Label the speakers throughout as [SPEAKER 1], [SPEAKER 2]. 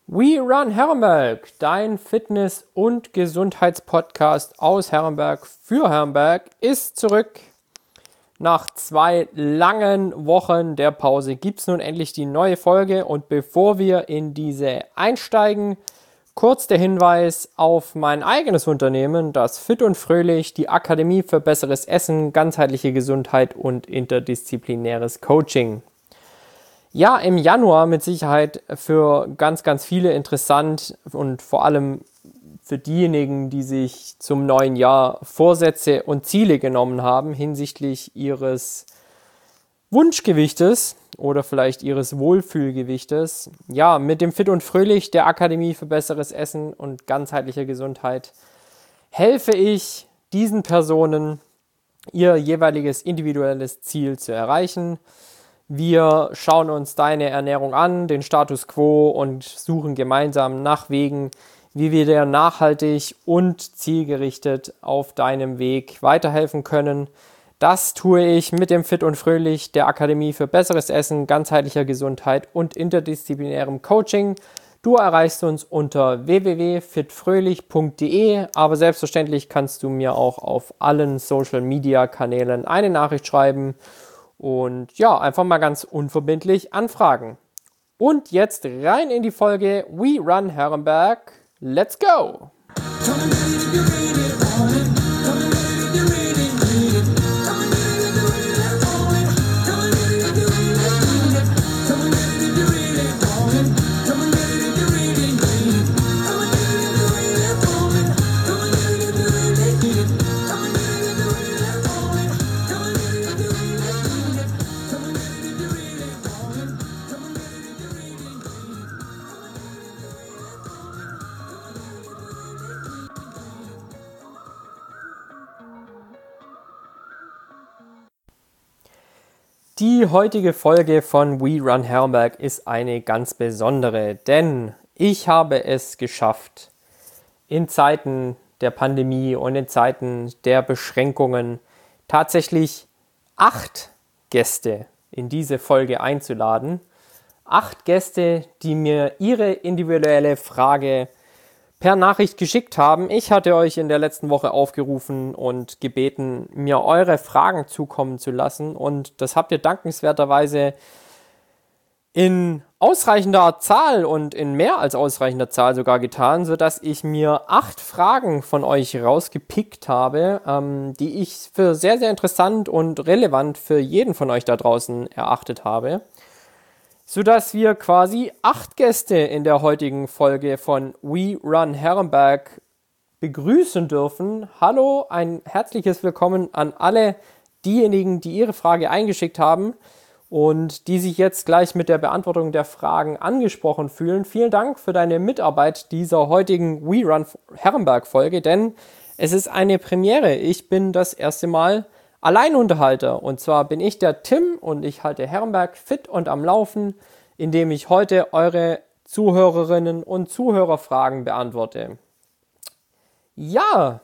[SPEAKER 1] We Run Herrenberg, dein Fitness- und Gesundheitspodcast aus Herrenberg für Herrenberg, ist zurück. Nach 2 langen Wochen der Pause gibt es nun endlich die neue Folge. Und bevor wir in diese einsteigen, kurz der Hinweis auf mein eigenes Unternehmen, das Fit und Fröhlich, die Akademie für besseres Essen, ganzheitliche Gesundheit und interdisziplinäres Coaching. Ja, im Januar mit Sicherheit für ganz, ganz viele interessant und vor allem für diejenigen, die sich zum neuen Jahr Vorsätze und Ziele genommen haben hinsichtlich ihres Wunschgewichtes oder vielleicht ihres Wohlfühlgewichtes. Ja, mit dem Fit und Fröhlich der Akademie für besseres Essen und ganzheitlicher Gesundheit helfe ich diesen Personen, ihr jeweiliges individuelles Ziel zu erreichen. Wir schauen uns deine Ernährung an, den Status quo und suchen gemeinsam nach Wegen, wie wir dir nachhaltig und zielgerichtet auf deinem Weg weiterhelfen können. Das tue ich mit dem Fit und Fröhlich der Akademie für besseres Essen, ganzheitlicher Gesundheit und interdisziplinärem Coaching. Du erreichst uns unter www.fitfröhlich.de, aber selbstverständlich kannst du mir auch auf allen Social-Media-Kanälen eine Nachricht schreiben. Und ja, einfach mal ganz unverbindlich anfragen. Und jetzt rein in die Folge We Run Herrenberg. Let's go! Die heutige Folge von We Run Herrenberg ist eine ganz besondere, denn ich habe es geschafft, in Zeiten der Pandemie und in Zeiten der Beschränkungen tatsächlich 8 Gäste in diese Folge einzuladen. 8 Gäste, die mir ihre individuelle Frage per Nachricht geschickt haben. Ich hatte euch in der letzten Woche aufgerufen und gebeten, mir eure Fragen zukommen zu lassen. Und das habt ihr dankenswerterweise in ausreichender Zahl und in mehr als ausreichender Zahl sogar getan, sodass ich mir 8 Fragen von euch rausgepickt habe, die ich für sehr, sehr interessant und relevant für jeden von euch da draußen erachtet habe. Sodass wir quasi 8 Gäste in der heutigen Folge von We Run Herrenberg begrüßen dürfen. Hallo, ein herzliches Willkommen an alle diejenigen, die ihre Frage eingeschickt haben und die sich jetzt gleich mit der Beantwortung der Fragen angesprochen fühlen. Vielen Dank für deine Mitarbeit dieser heutigen We Run Herrenberg Folge, denn es ist eine Premiere. Ich bin das erste Mal Alleinunterhalter, und zwar bin ich der Tim und ich halte Herrenberg fit und am Laufen, indem ich heute eure Zuhörerinnen und Zuhörerfragen beantworte. Ja,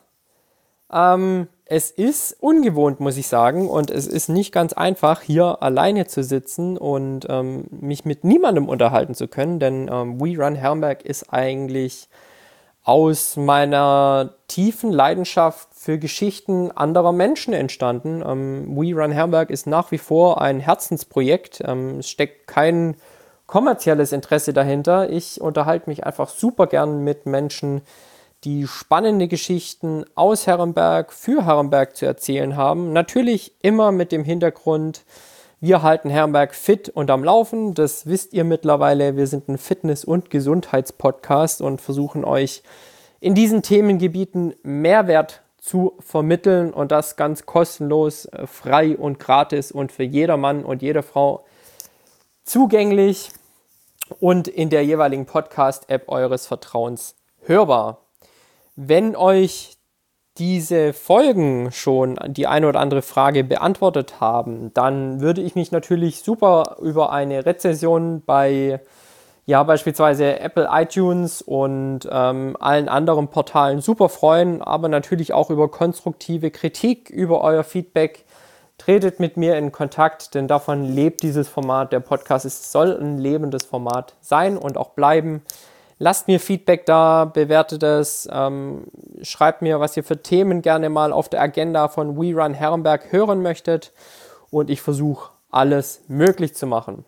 [SPEAKER 1] es ist ungewohnt, muss ich sagen, und es ist nicht ganz einfach, hier alleine zu sitzen und mich mit niemandem unterhalten zu können, denn We Run Herrenberg ist eigentlich aus meiner tiefen Leidenschaft für Geschichten anderer Menschen entstanden. We Run Herrenberg ist nach wie vor ein Herzensprojekt. Es steckt kein kommerzielles Interesse dahinter. Ich unterhalte mich einfach super gern mit Menschen, die spannende Geschichten aus Herrenberg für Herrenberg zu erzählen haben. Natürlich immer mit dem Hintergrund, wir halten Herrenberg fit und am Laufen. Das wisst ihr mittlerweile. Wir sind ein Fitness- und Gesundheitspodcast und versuchen euch in diesen Themengebieten Mehrwert zu vermitteln und das ganz kostenlos, frei und gratis und für jeder Mann und jede Frau zugänglich und in der jeweiligen Podcast-App eures Vertrauens hörbar. Wenn euch diese Folgen schon die eine oder andere Frage beantwortet haben, dann würde ich mich natürlich super über eine Rezension bei beispielsweise Apple iTunes und allen anderen Portalen super freuen, aber natürlich auch über konstruktive Kritik, über euer Feedback. Tretet mit mir in Kontakt, denn davon lebt dieses Format. Der Podcast soll ein lebendes Format sein und auch bleiben. Lasst mir Feedback da, bewertet es, schreibt mir, was ihr für Themen gerne mal auf der Agenda von We Run Herrenberg hören möchtet und ich versuche alles möglich zu machen.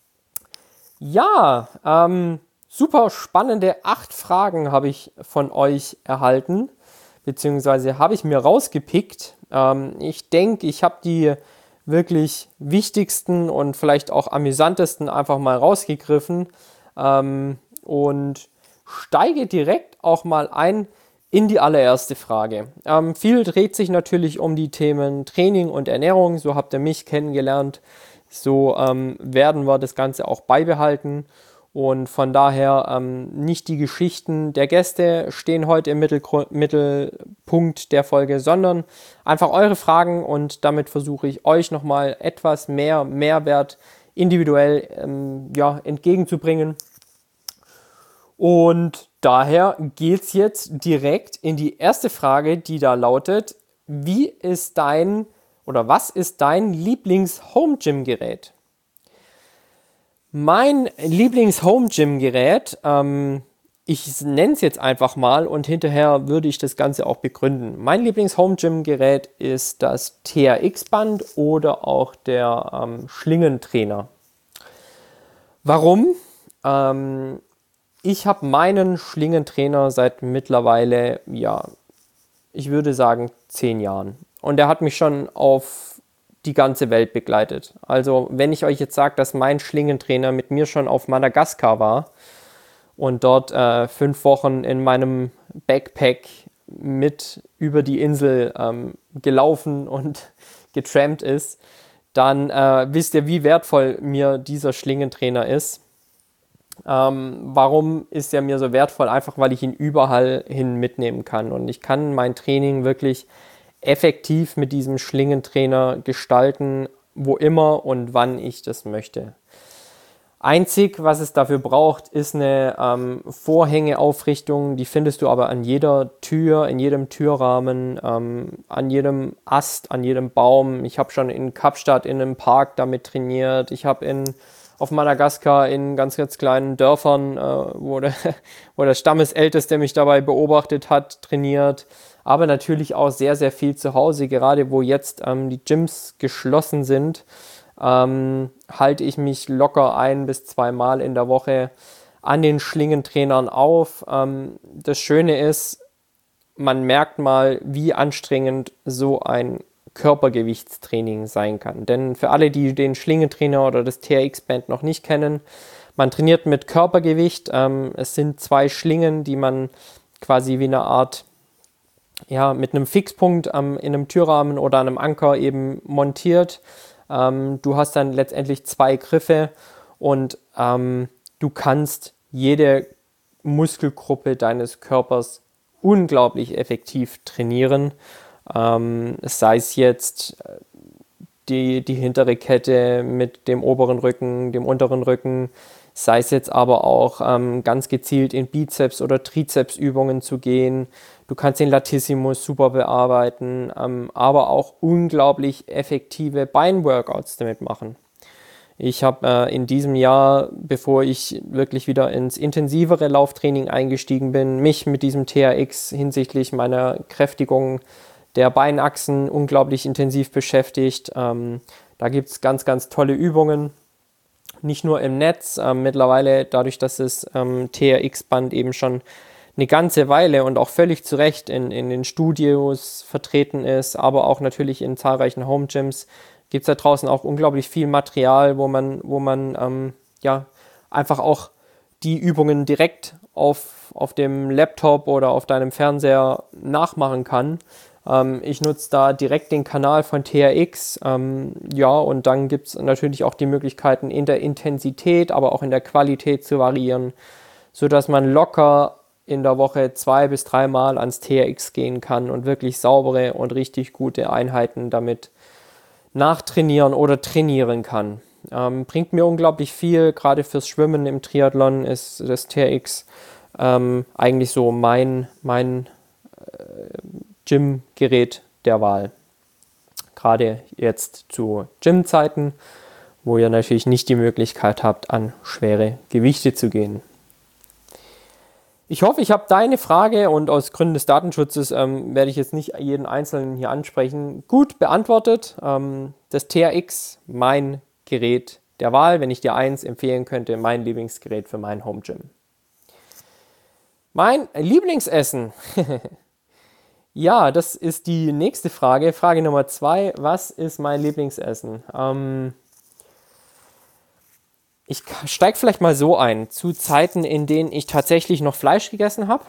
[SPEAKER 1] Ja, super spannende 8 Fragen habe ich von euch erhalten, beziehungsweise habe ich mir rausgepickt. Ich denke, ich habe die wirklich wichtigsten und vielleicht auch amüsantesten einfach mal rausgegriffen und steige direkt auch mal ein in die allererste Frage. Viel dreht sich natürlich um die Themen Training und Ernährung, so habt ihr mich kennengelernt, so werden wir das Ganze auch beibehalten. Und von daher nicht die Geschichten der Gäste stehen heute im Mittelpunkt der Folge, sondern einfach eure Fragen und damit versuche ich euch nochmal etwas mehr Mehrwert individuell entgegenzubringen. Und daher geht es jetzt direkt in die erste Frage, die da lautet, was ist dein Lieblings-Home-Gym-Gerät? Mein Lieblings-Home-Gym-Gerät, ich nenne es jetzt einfach mal und hinterher würde ich das Ganze auch begründen. Mein Lieblings-Home-Gym-Gerät ist das TRX-Band oder auch der Schlingentrainer. Warum? Ich habe meinen Schlingentrainer seit mittlerweile, ich würde sagen 10 Jahren. Und der hat mich schon auf die ganze Welt begleitet. Also wenn ich euch jetzt sage, dass mein Schlingentrainer mit mir schon auf Madagaskar war und dort 5 Wochen in meinem Backpack mit über die Insel gelaufen und getrampt ist, dann wisst ihr, wie wertvoll mir dieser Schlingentrainer ist. Warum ist er mir so wertvoll? Einfach, weil ich ihn überall hin mitnehmen kann. Und ich kann mein Training wirklich effektiv mit diesem Schlingentrainer gestalten, wo immer und wann ich das möchte. Einzig, was es dafür braucht, ist eine Vorhängeaufrichtung. Die findest du aber an jeder Tür, in jedem Türrahmen, an jedem Ast, an jedem Baum. Ich habe schon in Kapstadt in einem Park damit trainiert. Ich habe auf Madagaskar in ganz, ganz kleinen Dörfern, wo der Stammesälteste mich dabei beobachtet hat, trainiert. Aber natürlich auch sehr, sehr viel zu Hause. Gerade wo jetzt die Gyms geschlossen sind, halte ich mich locker 1 bis 2 Mal in der Woche an den Schlingentrainern auf. Das Schöne ist, man merkt mal, wie anstrengend so ein Körpergewichtstraining sein kann. Denn für alle, die den Schlingentrainer oder das TRX-Band noch nicht kennen, man trainiert mit Körpergewicht. Es sind 2 Schlingen, die man quasi wie eine Art, mit einem Fixpunkt in einem Türrahmen oder einem Anker eben montiert. Du hast dann letztendlich 2 Griffe und du kannst jede Muskelgruppe deines Körpers unglaublich effektiv trainieren. Sei es jetzt die hintere Kette mit dem oberen Rücken, dem unteren Rücken, sei es jetzt aber auch ganz gezielt in Bizeps- oder Trizepsübungen zu gehen. Du kannst den Latissimus super bearbeiten, aber auch unglaublich effektive Beinworkouts damit machen. Ich habe in diesem Jahr, bevor ich wirklich wieder ins intensivere Lauftraining eingestiegen bin, mich mit diesem TRX hinsichtlich meiner Kräftigung der Beinachsen unglaublich intensiv beschäftigt. Da gibt es ganz, ganz tolle Übungen, nicht nur im Netz. Mittlerweile, dadurch, dass das TRX-Band eben schon eine ganze Weile und auch völlig zu Recht in den Studios vertreten ist, aber auch natürlich in zahlreichen Home-Gyms, gibt es da draußen auch unglaublich viel Material, wo man einfach auch die Übungen direkt auf dem Laptop oder auf deinem Fernseher nachmachen kann. Ich nutze da direkt den Kanal von TRX, und dann gibt es natürlich auch die Möglichkeiten in der Intensität, aber auch in der Qualität zu variieren, sodass man locker in der Woche 2 bis 3 Mal ans TRX gehen kann und wirklich saubere und richtig gute Einheiten damit nachtrainieren oder trainieren kann. Bringt mir unglaublich viel, gerade fürs Schwimmen im Triathlon ist das TRX eigentlich so mein Gym-Gerät der Wahl. Gerade jetzt zu Gym-Zeiten, wo ihr natürlich nicht die Möglichkeit habt, an schwere Gewichte zu gehen. Ich hoffe, ich habe deine Frage und aus Gründen des Datenschutzes werde ich jetzt nicht jeden Einzelnen hier ansprechen, gut beantwortet. Das TRX, mein Gerät der Wahl, wenn ich dir eins empfehlen könnte, mein Lieblingsgerät für mein Home Gym. Mein Lieblingsessen. Ja, das ist die nächste Frage. Frage Nummer 2. Was ist mein Lieblingsessen? Ich steige vielleicht mal so ein. Zu Zeiten, in denen ich tatsächlich noch Fleisch gegessen habe.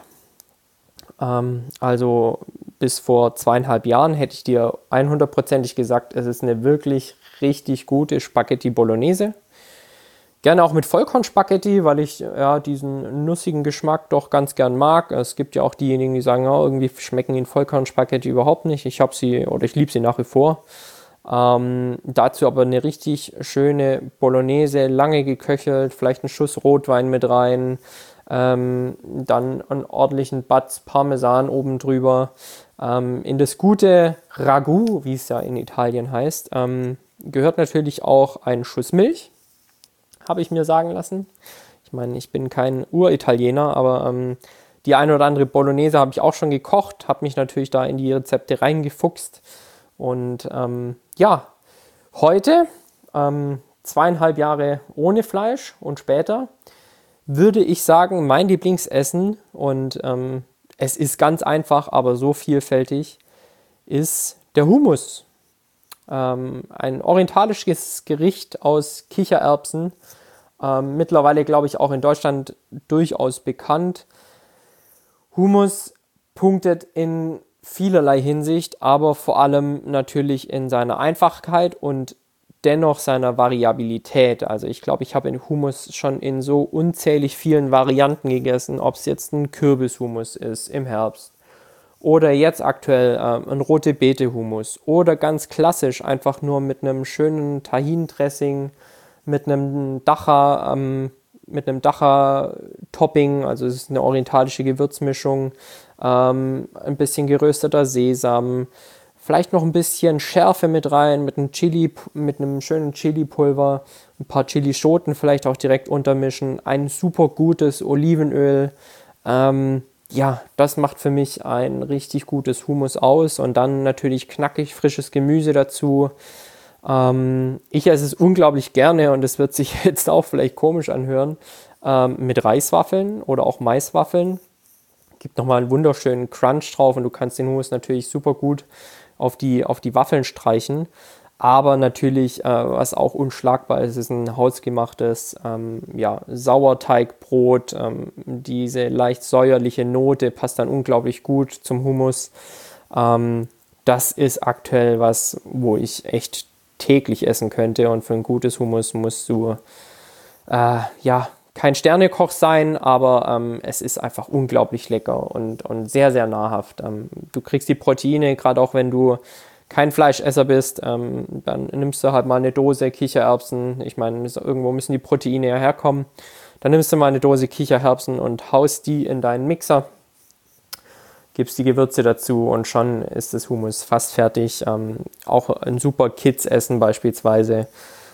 [SPEAKER 1] Also bis vor 2,5 Jahren hätte ich dir 100%ig gesagt, es ist eine wirklich richtig gute Spaghetti Bolognese. Gerne auch mit Vollkornspaghetti, weil ich ja diesen nussigen Geschmack doch ganz gern mag. Es gibt ja auch diejenigen, die sagen, oh, irgendwie schmecken ihnen Vollkornspaghetti überhaupt nicht. Ich liebe sie nach wie vor. Dazu aber eine richtig schöne Bolognese, lange geköchelt, vielleicht einen Schuss Rotwein mit rein, dann einen ordentlichen Batz Parmesan oben drüber. In das gute Ragout, wie es ja in Italien heißt, gehört natürlich auch ein Schuss Milch, habe ich mir sagen lassen. Ich meine, ich bin kein Uritaliener, aber die eine oder andere Bolognese habe ich auch schon gekocht, habe mich natürlich da in die Rezepte reingefuchst. Und ja, heute, 2,5 Jahre ohne Fleisch und später, würde ich sagen, mein Lieblingsessen, und es ist ganz einfach, aber so vielfältig, ist der Hummus. Ein orientalisches Gericht aus Kichererbsen, mittlerweile glaube ich auch in Deutschland durchaus bekannt. Hummus punktet in vielerlei Hinsicht, aber vor allem natürlich in seiner Einfachheit und dennoch seiner Variabilität. Also ich glaube, ich habe den Hummus schon in so unzählig vielen Varianten gegessen, ob es jetzt ein Kürbishummus ist im Herbst oder jetzt aktuell ein rote Beete Hummus oder ganz klassisch einfach nur mit einem schönen Tahin-Dressing, mit einem Dacha-Topping, also es ist eine orientalische Gewürzmischung, ein bisschen gerösteter Sesam, vielleicht noch ein bisschen Schärfe mit rein, mit einem schönen Chili-Pulver, ein paar Chilischoten vielleicht auch direkt untermischen, ein super gutes Olivenöl. Ja, das macht für mich ein richtig gutes Hummus aus und dann natürlich knackig frisches Gemüse dazu. Ich esse es unglaublich gerne und es wird sich jetzt auch vielleicht komisch anhören, mit Reiswaffeln oder auch Maiswaffeln. Gibt nochmal einen wunderschönen Crunch drauf und du kannst den Hummus natürlich super gut auf die Waffeln streichen. Aber natürlich, was auch unschlagbar ist, ist ein hausgemachtes Sauerteigbrot. Diese leicht säuerliche Note passt dann unglaublich gut zum Hummus. Das ist aktuell was, wo ich echt täglich essen könnte. Und für ein gutes Hummus musst du kein Sternekoch sein, aber es ist einfach unglaublich lecker und sehr, sehr nahrhaft. Du kriegst die Proteine, gerade auch wenn du kein Fleischesser bist, dann nimmst du halt mal eine Dose Kichererbsen. Ich meine, irgendwo müssen die Proteine ja herkommen. Dann nimmst du mal eine Dose Kichererbsen und haust die in deinen Mixer, gibst die Gewürze dazu und schon ist das Hummus fast fertig. Auch ein super Kids-Essen beispielsweise.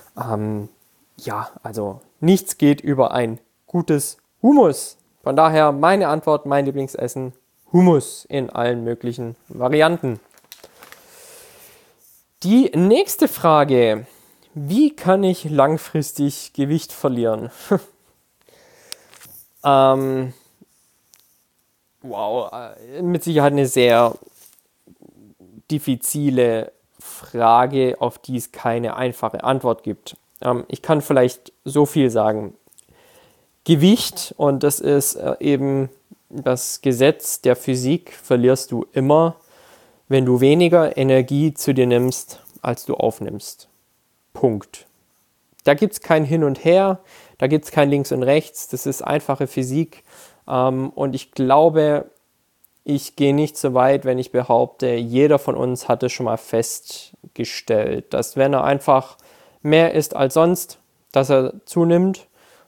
[SPEAKER 1] Also nichts geht über ein gutes Hummus. Von daher meine Antwort, mein Lieblingsessen, Hummus in allen möglichen Varianten. Die nächste Frage: Wie kann ich langfristig Gewicht verlieren? Mit Sicherheit eine sehr diffizile Frage, auf die es keine einfache Antwort gibt. Ich kann vielleicht so viel sagen. Gewicht, und das ist eben das Gesetz der Physik, verlierst du immer, wenn du weniger Energie zu dir nimmst, als du aufnimmst. Punkt. Da gibt es kein Hin und Her, da gibt es kein Links und Rechts, das ist einfache Physik. Und ich glaube, ich gehe nicht so weit, wenn ich behaupte, jeder von uns hat es schon mal festgestellt, dass wenn er einfach mehr isst als sonst, dass er zunimmt,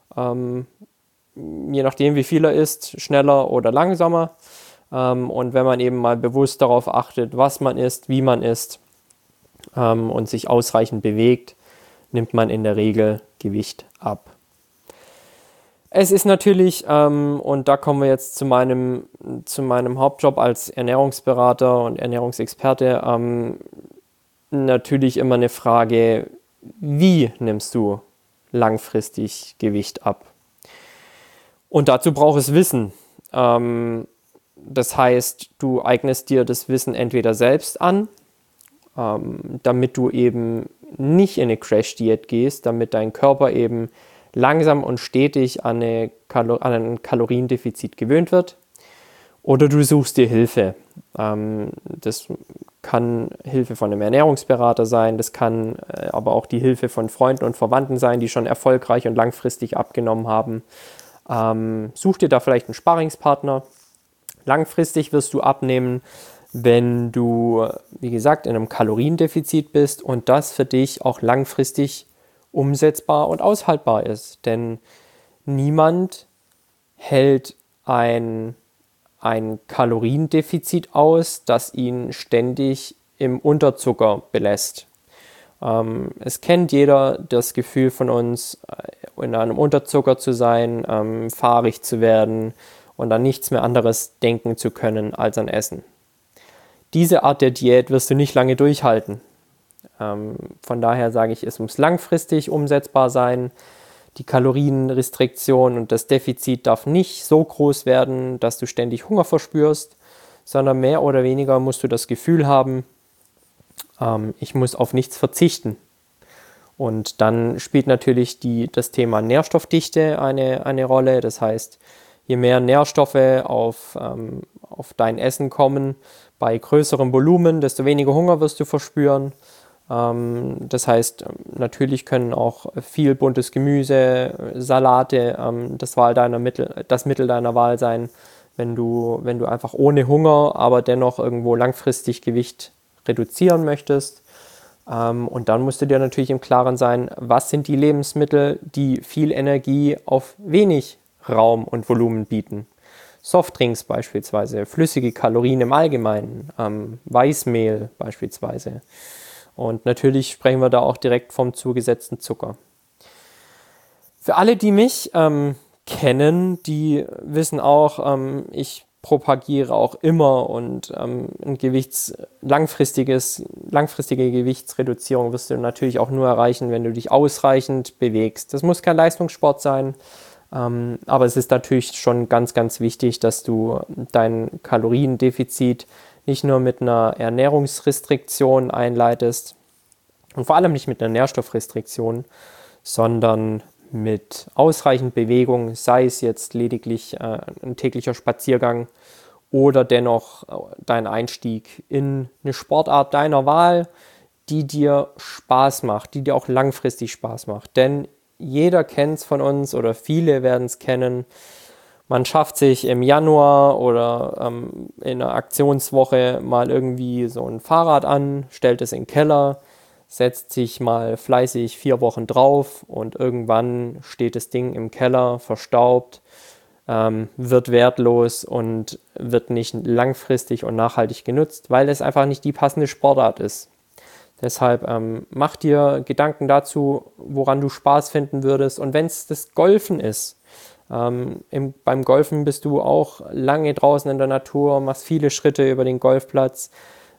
[SPEAKER 1] je nachdem wie viel er isst, schneller oder langsamer. Und wenn man eben mal bewusst darauf achtet, was man isst, wie man isst und sich ausreichend bewegt, nimmt man in der Regel Gewicht ab. Es ist natürlich, und da kommen wir jetzt zu meinem Hauptjob als Ernährungsberater und Ernährungsexperte, natürlich immer eine Frage, wie nimmst du langfristig Gewicht ab? Und dazu braucht es Wissen. Das heißt, du eignest dir das Wissen entweder selbst an, damit du eben nicht in eine Crash-Diät gehst, damit dein Körper eben langsam und stetig an ein Kaloriendefizit gewöhnt wird. Oder du suchst dir Hilfe. Das kann Hilfe von einem Ernährungsberater sein, das kann aber auch die Hilfe von Freunden und Verwandten sein, die schon erfolgreich und langfristig abgenommen haben. Such dir da vielleicht einen Sparringspartner. Langfristig wirst du abnehmen, wenn du, wie gesagt, in einem Kaloriendefizit bist und das für dich auch langfristig umsetzbar und aushaltbar ist. Denn niemand hält ein Kaloriendefizit aus, das ihn ständig im Unterzucker belässt. Es kennt jeder das Gefühl von uns, in einem Unterzucker zu sein, fahrig zu werden und an nichts mehr anderes denken zu können als an Essen. Diese Art der Diät wirst du nicht lange durchhalten. Von daher sage ich, es muss langfristig umsetzbar sein. Die Kalorienrestriktion und das Defizit darf nicht so groß werden, dass du ständig Hunger verspürst, sondern mehr oder weniger musst du das Gefühl haben, ich muss auf nichts verzichten. Und dann spielt natürlich das Thema Nährstoffdichte eine Rolle. Das heißt, je mehr Nährstoffe auf dein Essen kommen, bei größerem Volumen, desto weniger Hunger wirst du verspüren. Das heißt, natürlich können auch viel buntes Gemüse, Salate das Mittel deiner Wahl sein, wenn du einfach ohne Hunger, aber dennoch irgendwo langfristig Gewicht reduzieren möchtest. Und dann musst du dir natürlich im Klaren sein, was sind die Lebensmittel, die viel Energie auf wenig Raum und Volumen bieten. Softdrinks beispielsweise, flüssige Kalorien im Allgemeinen, Weißmehl beispielsweise. Und natürlich sprechen wir da auch direkt vom zugesetzten Zucker. Für alle, die mich kennen, die wissen auch, ich propagiere auch immer und langfristige Gewichtsreduzierung wirst du natürlich auch nur erreichen, wenn du dich ausreichend bewegst. Das muss kein Leistungssport sein, aber es ist natürlich schon ganz, ganz wichtig, dass du dein Kaloriendefizit nicht nur mit einer Ernährungsrestriktion einleitest und vor allem nicht mit einer Nährstoffrestriktion, sondern mit ausreichend Bewegung, sei es jetzt lediglich ein täglicher Spaziergang oder dennoch dein Einstieg in eine Sportart deiner Wahl, die dir Spaß macht, die dir auch langfristig Spaß macht. Denn jeder kennt es von uns oder viele werden es kennen. Man schafft sich im Januar oder in einer Aktionswoche mal irgendwie so ein Fahrrad an, stellt es in den Keller, setzt sich mal fleißig 4 Wochen drauf und irgendwann steht das Ding im Keller, verstaubt, wird wertlos und wird nicht langfristig und nachhaltig genutzt, weil es einfach nicht die passende Sportart ist. Deshalb mach dir Gedanken dazu, woran du Spaß finden würdest. Und wenn es das Golfen ist, beim Golfen bist du auch lange draußen in der Natur, machst viele Schritte über den Golfplatz.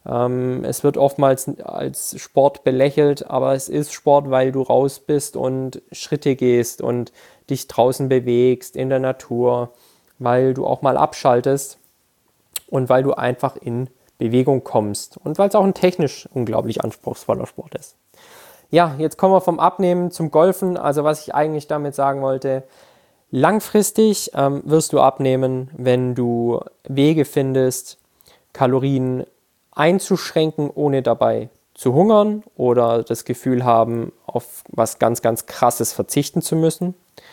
[SPEAKER 1] Es wird oftmals als Sport belächelt, aber es ist Sport, weil du raus bist und Schritte gehst und dich draußen bewegst in der Natur, weil du auch mal abschaltest und weil du einfach in Bewegung kommst und weil es auch ein technisch unglaublich anspruchsvoller Sport ist. Ja, jetzt kommen wir vom Abnehmen zum Golfen. Also was ich eigentlich damit sagen wollte, langfristig wirst du abnehmen, wenn du Wege findest, Kalorien einzuschränken, ohne dabei zu hungern oder das Gefühl haben, auf was ganz, ganz Krasses verzichten zu müssen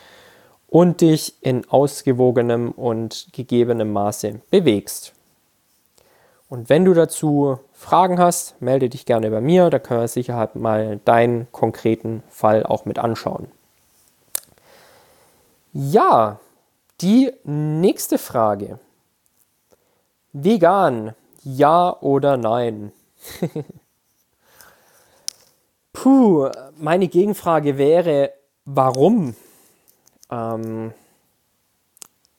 [SPEAKER 1] und dich in ausgewogenem und gegebenem Maße bewegst. Und wenn du dazu Fragen hast, melde dich gerne bei mir, da können wir sicher mal deinen konkreten Fall auch mit anschauen. Ja, die nächste Frage. Vegan, ja oder nein? Meine Gegenfrage wäre, warum?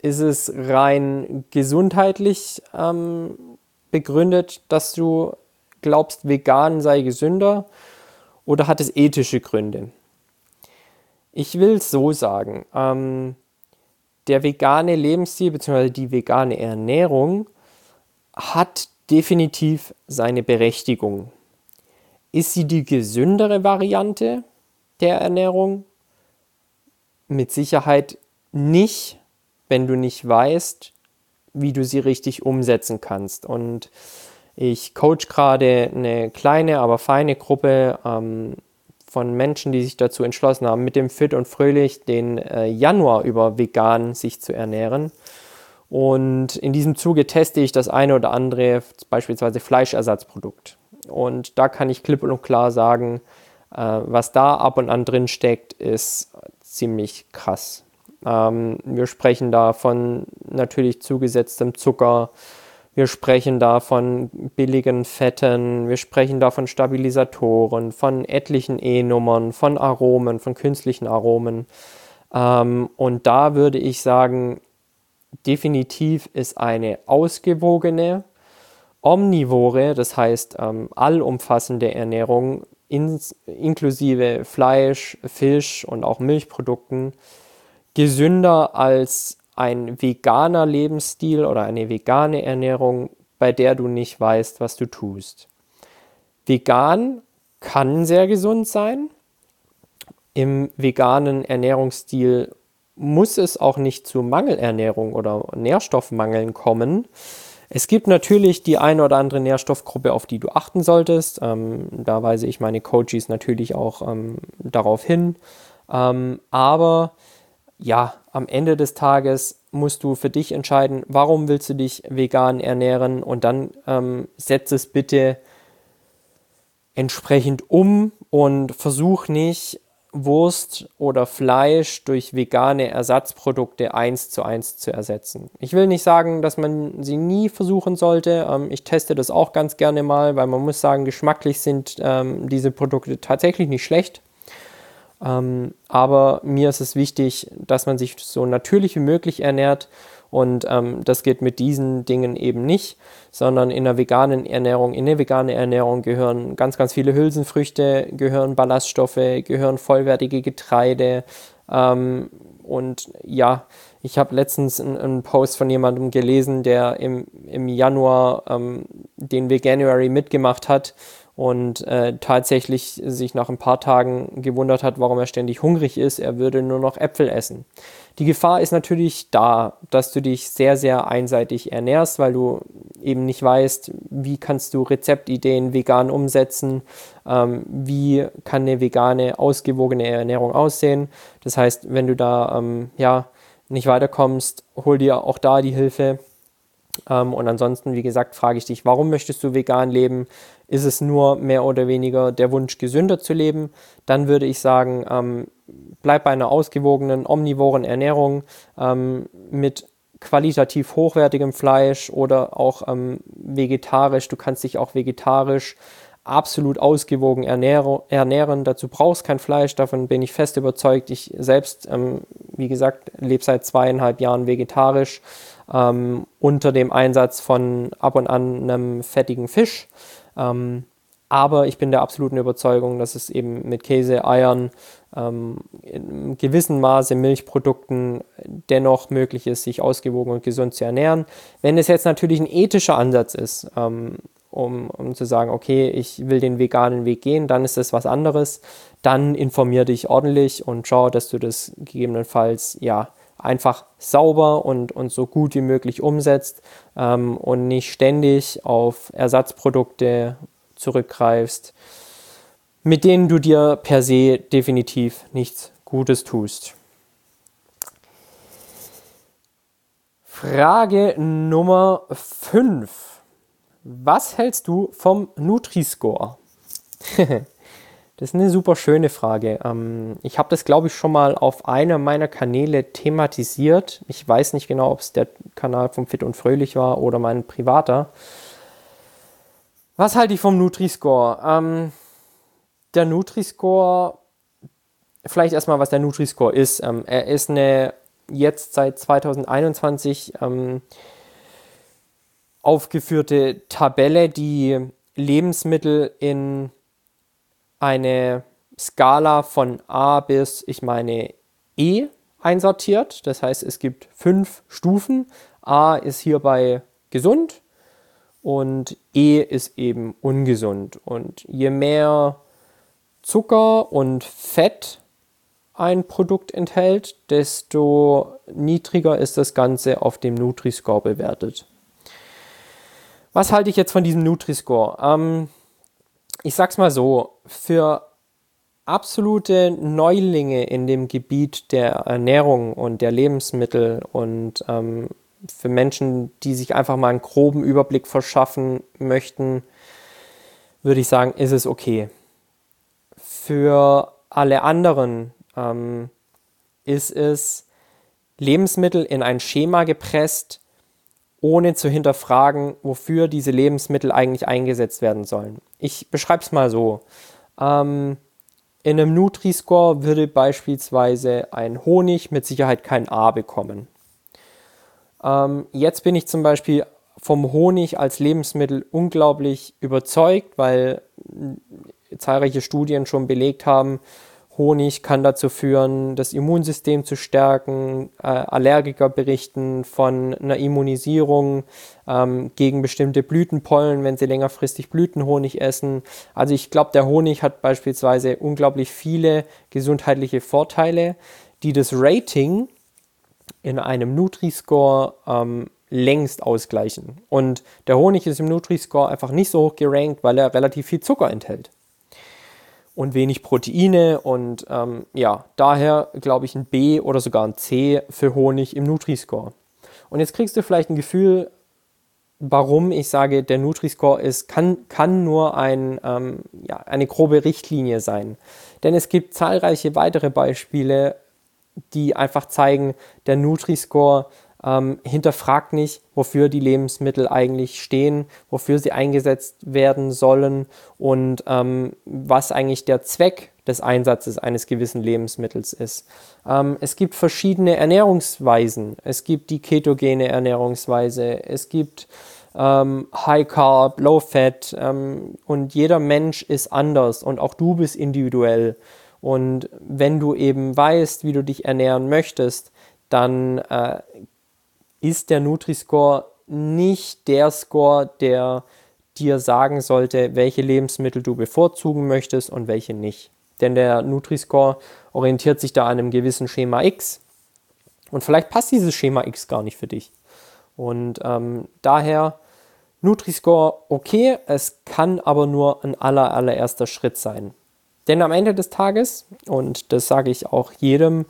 [SPEAKER 1] ist es rein gesundheitlich begründet, dass du glaubst, vegan sei gesünder, oder hat es ethische Gründe? Ich will es so sagen, der vegane Lebensstil bzw. die vegane Ernährung hat definitiv seine Berechtigung. Ist sie die gesündere Variante der Ernährung? Mit Sicherheit nicht, wenn du nicht weißt, wie du sie richtig umsetzen kannst. Und ich coach gerade eine kleine, aber feine Gruppe von Menschen, die sich dazu entschlossen haben, mit dem Fit und Fröhlich den Januar über vegan sich zu ernähren. Und in diesem Zuge teste ich das eine oder andere, beispielsweise Fleischersatzprodukt. Und da kann ich klipp und klar sagen, was da ab und an drin steckt, ist ziemlich krass. Wir sprechen da von natürlich zugesetztem Zucker, wir sprechen da von billigen Fetten, wir sprechen da von Stabilisatoren, von etlichen E-Nummern, von Aromen, von künstlichen Aromen. Und da würde ich sagen, definitiv ist eine ausgewogene, omnivore, das heißt allumfassende Ernährung inklusive Fleisch, Fisch und auch Milchprodukten gesünder als ein veganer Lebensstil oder eine vegane Ernährung, bei der du nicht weißt, was du tust. Vegan kann sehr gesund sein. Im veganen Ernährungsstil muss es auch nicht zu Mangelernährung oder Nährstoffmangeln kommen. Es gibt natürlich die eine oder andere Nährstoffgruppe, auf die du achten solltest. Da weise ich meine Coaches natürlich auch darauf hin. Aber ja, am Ende des Tages musst du für dich entscheiden, warum willst du dich vegan ernähren, und dann setz es bitte entsprechend um und versuch nicht, Wurst oder Fleisch durch vegane Ersatzprodukte 1:1 zu ersetzen. Ich will nicht sagen, dass man sie nie versuchen sollte. Ich teste das auch ganz gerne mal, weil man muss sagen, geschmacklich sind diese Produkte tatsächlich nicht schlecht. Aber mir ist es wichtig, dass man sich so natürlich wie möglich ernährt, und das geht mit diesen Dingen eben nicht, sondern in eine vegane Ernährung gehören ganz, ganz viele Hülsenfrüchte, gehören Ballaststoffe, gehören vollwertige Getreide, und ja, ich habe letztens einen Post von jemandem gelesen, der im Januar den Veganuary mitgemacht hat und tatsächlich sich nach ein paar Tagen gewundert hat, warum er ständig hungrig ist. Er würde nur noch Äpfel essen. Die Gefahr ist natürlich da, dass du dich sehr, sehr einseitig ernährst, weil du eben nicht weißt, wie kannst du Rezeptideen vegan umsetzen, wie kann eine vegane, ausgewogene Ernährung aussehen. Das heißt, wenn du da nicht weiterkommst, hol dir auch da die Hilfe. Und ansonsten, wie gesagt, frage ich dich, warum möchtest du vegan leben? Ist es nur mehr oder weniger der Wunsch, gesünder zu leben? Dann würde ich sagen, bleib bei einer ausgewogenen, omnivoren Ernährung mit qualitativ hochwertigem Fleisch oder auch vegetarisch. Du kannst dich auch vegetarisch absolut ausgewogen ernähren. Dazu brauchst du kein Fleisch, davon bin ich fest überzeugt. Ich selbst, wie gesagt, lebe seit 2,5 Jahren vegetarisch, unter dem Einsatz von ab und an einem fettigen Fisch. Aber ich bin der absoluten Überzeugung, dass es eben mit Käse, Eiern, in gewissem Maße Milchprodukten dennoch möglich ist, sich ausgewogen und gesund zu ernähren. Wenn es jetzt natürlich ein ethischer Ansatz ist, um zu sagen, okay, ich will den veganen Weg gehen, dann ist das was anderes. Dann informier dich ordentlich und schau, dass du das gegebenenfalls einfach sauber und so gut wie möglich umsetzt und nicht ständig auf Ersatzprodukte zurückgreifst, mit denen du dir per se definitiv nichts Gutes tust. Frage Nummer 5. Was hältst du vom Nutri-Score? Das ist eine super schöne Frage. Ich habe das, glaube ich, schon mal auf einem meiner Kanäle thematisiert. Ich weiß nicht genau, ob es der Kanal vom Fit und Fröhlich war oder mein privater. Was halte ich vom Nutri-Score? Der Nutri-Score, vielleicht erstmal, was der Nutri-Score ist. Er ist eine jetzt seit 2021 aufgeführte Tabelle, die Lebensmittel in eine Skala von A bis, ich meine, E einsortiert. Das heißt, es gibt 5 Stufen. A ist hierbei gesund und E ist eben ungesund. Und je mehr Zucker und Fett ein Produkt enthält, desto niedriger ist das Ganze auf dem Nutri-Score bewertet. Was halte ich jetzt von diesem Nutri-Score? Ich sag's mal so, für absolute Neulinge in dem Gebiet der Ernährung und der Lebensmittel und für Menschen, die sich einfach mal einen groben Überblick verschaffen möchten, würde ich sagen, ist es okay. Für alle anderen ist es Lebensmittel in ein Schema gepresst, ohne zu hinterfragen, wofür diese Lebensmittel eigentlich eingesetzt werden sollen. Ich beschreibe es mal so. In einem Nutri-Score würde beispielsweise ein Honig mit Sicherheit kein A bekommen. Jetzt bin ich zum Beispiel vom Honig als Lebensmittel unglaublich überzeugt, weil zahlreiche Studien schon belegt haben, Honig kann dazu führen, das Immunsystem zu stärken. Allergiker berichten von einer Immunisierung gegen bestimmte Blütenpollen, wenn sie längerfristig Blütenhonig essen. Also ich glaube, der Honig hat beispielsweise unglaublich viele gesundheitliche Vorteile, die das Rating in einem Nutri-Score längst ausgleichen. Und der Honig ist im Nutri-Score einfach nicht so hoch gerankt, weil er relativ viel Zucker enthält und wenig Proteine und daher glaube ich ein B oder sogar ein C für Honig im Nutri-Score. Und jetzt kriegst du vielleicht ein Gefühl, warum ich sage, der Nutri-Score kann nur eine grobe Richtlinie sein. Denn es gibt zahlreiche weitere Beispiele, die einfach zeigen, der Nutri-Score hinterfragt nicht, wofür die Lebensmittel eigentlich stehen, wofür sie eingesetzt werden sollen und was eigentlich der Zweck des Einsatzes eines gewissen Lebensmittels ist. Es gibt verschiedene Ernährungsweisen. Es gibt die ketogene Ernährungsweise, es gibt High Carb, Low Fat und jeder Mensch ist anders und auch du bist individuell. Und wenn du eben weißt, wie du dich ernähren möchtest, dann ist der Nutri-Score nicht der Score, der dir sagen sollte, welche Lebensmittel du bevorzugen möchtest und welche nicht. Denn der Nutri-Score orientiert sich da an einem gewissen Schema X und vielleicht passt dieses Schema X gar nicht für dich. Und daher Nutri-Score okay, es kann aber nur ein allererster Schritt sein. Denn am Ende des Tages, und das sage ich auch jedem,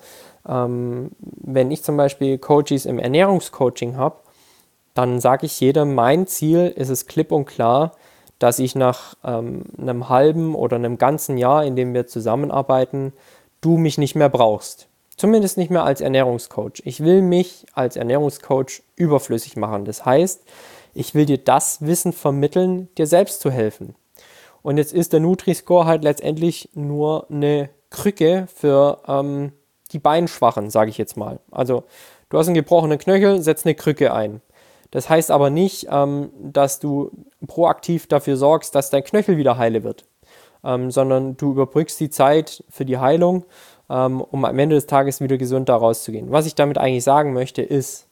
[SPEAKER 1] wenn ich zum Beispiel Coaches im Ernährungscoaching habe, dann sage ich jedem, mein Ziel ist es klipp und klar, dass ich nach einem halben oder einem ganzen Jahr, in dem wir zusammenarbeiten, du mich nicht mehr brauchst. Zumindest nicht mehr als Ernährungscoach. Ich will mich als Ernährungscoach überflüssig machen. Das heißt, ich will dir das Wissen vermitteln, dir selbst zu helfen. Und jetzt ist der Nutri-Score halt letztendlich nur eine Krücke für die Beinschwachen, sage ich jetzt mal. Also du hast einen gebrochenen Knöchel, setz eine Krücke ein. Das heißt aber nicht, dass du proaktiv dafür sorgst, dass dein Knöchel wieder heile wird, sondern du überbrückst die Zeit für die Heilung, um am Ende des Tages wieder gesund da rauszugehen. Was ich damit eigentlich sagen möchte, ist,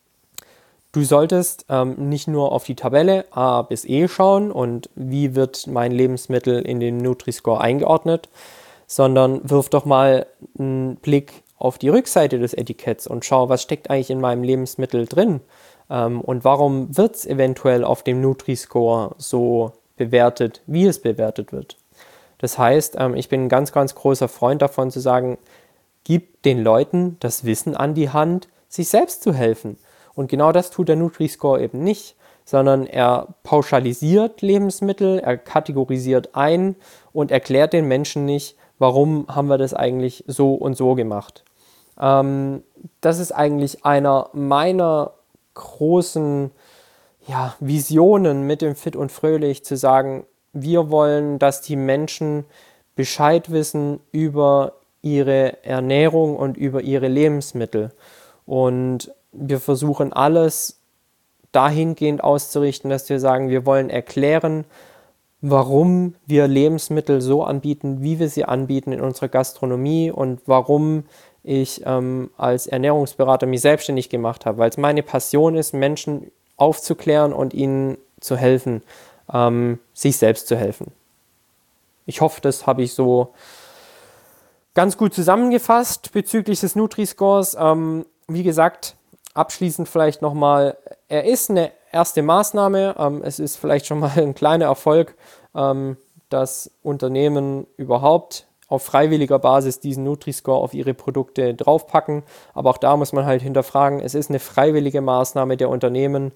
[SPEAKER 1] du solltest nicht nur auf die Tabelle A bis E schauen und wie wird mein Lebensmittel in den Nutri-Score eingeordnet, sondern wirf doch mal einen Blick auf die Rückseite des Etiketts und schau, was steckt eigentlich in meinem Lebensmittel drin und warum wird es eventuell auf dem Nutri-Score so bewertet, wie es bewertet wird. Das heißt, ich bin ein ganz, ganz großer Freund davon zu sagen, gib den Leuten das Wissen an die Hand, sich selbst zu helfen. Und genau das tut der Nutri-Score eben nicht, sondern er pauschalisiert Lebensmittel, er kategorisiert ein und erklärt den Menschen nicht, warum haben wir das eigentlich so und so gemacht. Das ist eigentlich einer meiner großen Visionen mit dem Fit und Fröhlich, zu sagen, wir wollen, dass die Menschen Bescheid wissen über ihre Ernährung und über ihre Lebensmittel. Und wir versuchen alles dahingehend auszurichten, dass wir sagen, wir wollen erklären, warum wir Lebensmittel so anbieten, wie wir sie anbieten in unserer Gastronomie und warum ich als Ernährungsberater mich selbstständig gemacht habe, weil es meine Passion ist, Menschen aufzuklären und ihnen zu helfen, sich selbst zu helfen. Ich hoffe, das habe ich so ganz gut zusammengefasst bezüglich des Nutri-Scores. Wie gesagt, abschließend vielleicht nochmal, er ist eine erste Maßnahme. Es ist vielleicht schon mal ein kleiner Erfolg, dass Unternehmen überhaupt auf freiwilliger Basis diesen Nutri-Score auf ihre Produkte draufpacken. Aber auch da muss man halt hinterfragen, es ist eine freiwillige Maßnahme der Unternehmen.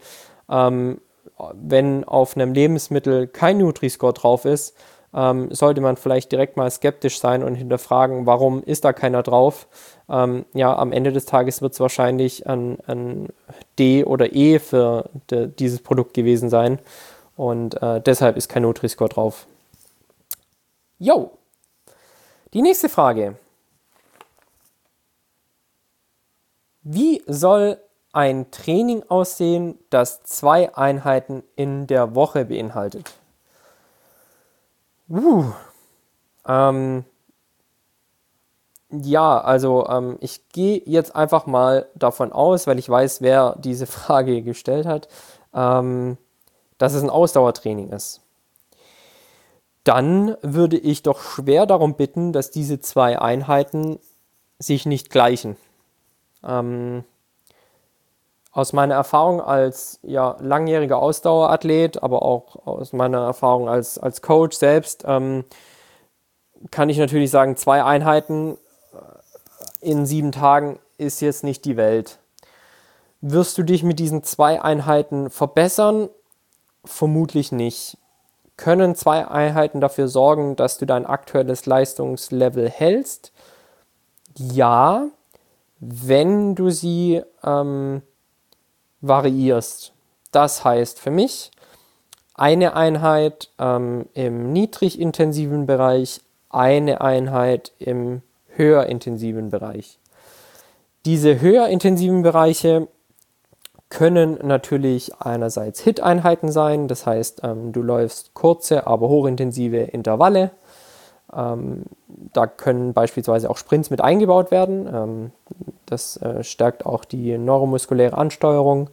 [SPEAKER 1] Wenn auf einem Lebensmittel kein Nutri-Score drauf ist, sollte man vielleicht direkt mal skeptisch sein und hinterfragen, warum ist da keiner drauf? Ja, am Ende des Tages wird es wahrscheinlich ein D oder E für dieses Produkt gewesen sein und deshalb ist kein Nutri-Score drauf. Jo, die nächste Frage. Wie soll ein Training aussehen, das 2 Einheiten in der Woche beinhaltet? Ja, also ich gehe jetzt einfach mal davon aus, weil ich weiß, wer diese Frage gestellt hat, dass es ein Ausdauertraining ist. Dann würde ich doch schwer darum bitten, dass diese 2 Einheiten sich nicht gleichen. Aus meiner Erfahrung als langjähriger Ausdauerathlet, aber auch aus meiner Erfahrung als Coach selbst, kann ich natürlich sagen, 2 Einheiten in 7 Tagen ist jetzt nicht die Welt. Wirst du dich mit diesen 2 Einheiten verbessern? Vermutlich nicht. Können 2 Einheiten dafür sorgen, dass du dein aktuelles Leistungslevel hältst? Ja, wenn du sie variierst. Das heißt für mich, eine Einheit im niedrigintensiven Bereich, eine Einheit im höherintensiven Bereich. Diese höherintensiven Bereiche können natürlich einerseits HIIT-Einheiten sein, das heißt, du läufst kurze, aber hochintensive Intervalle. Da können beispielsweise auch Sprints mit eingebaut werden. Das stärkt auch die neuromuskuläre Ansteuerung.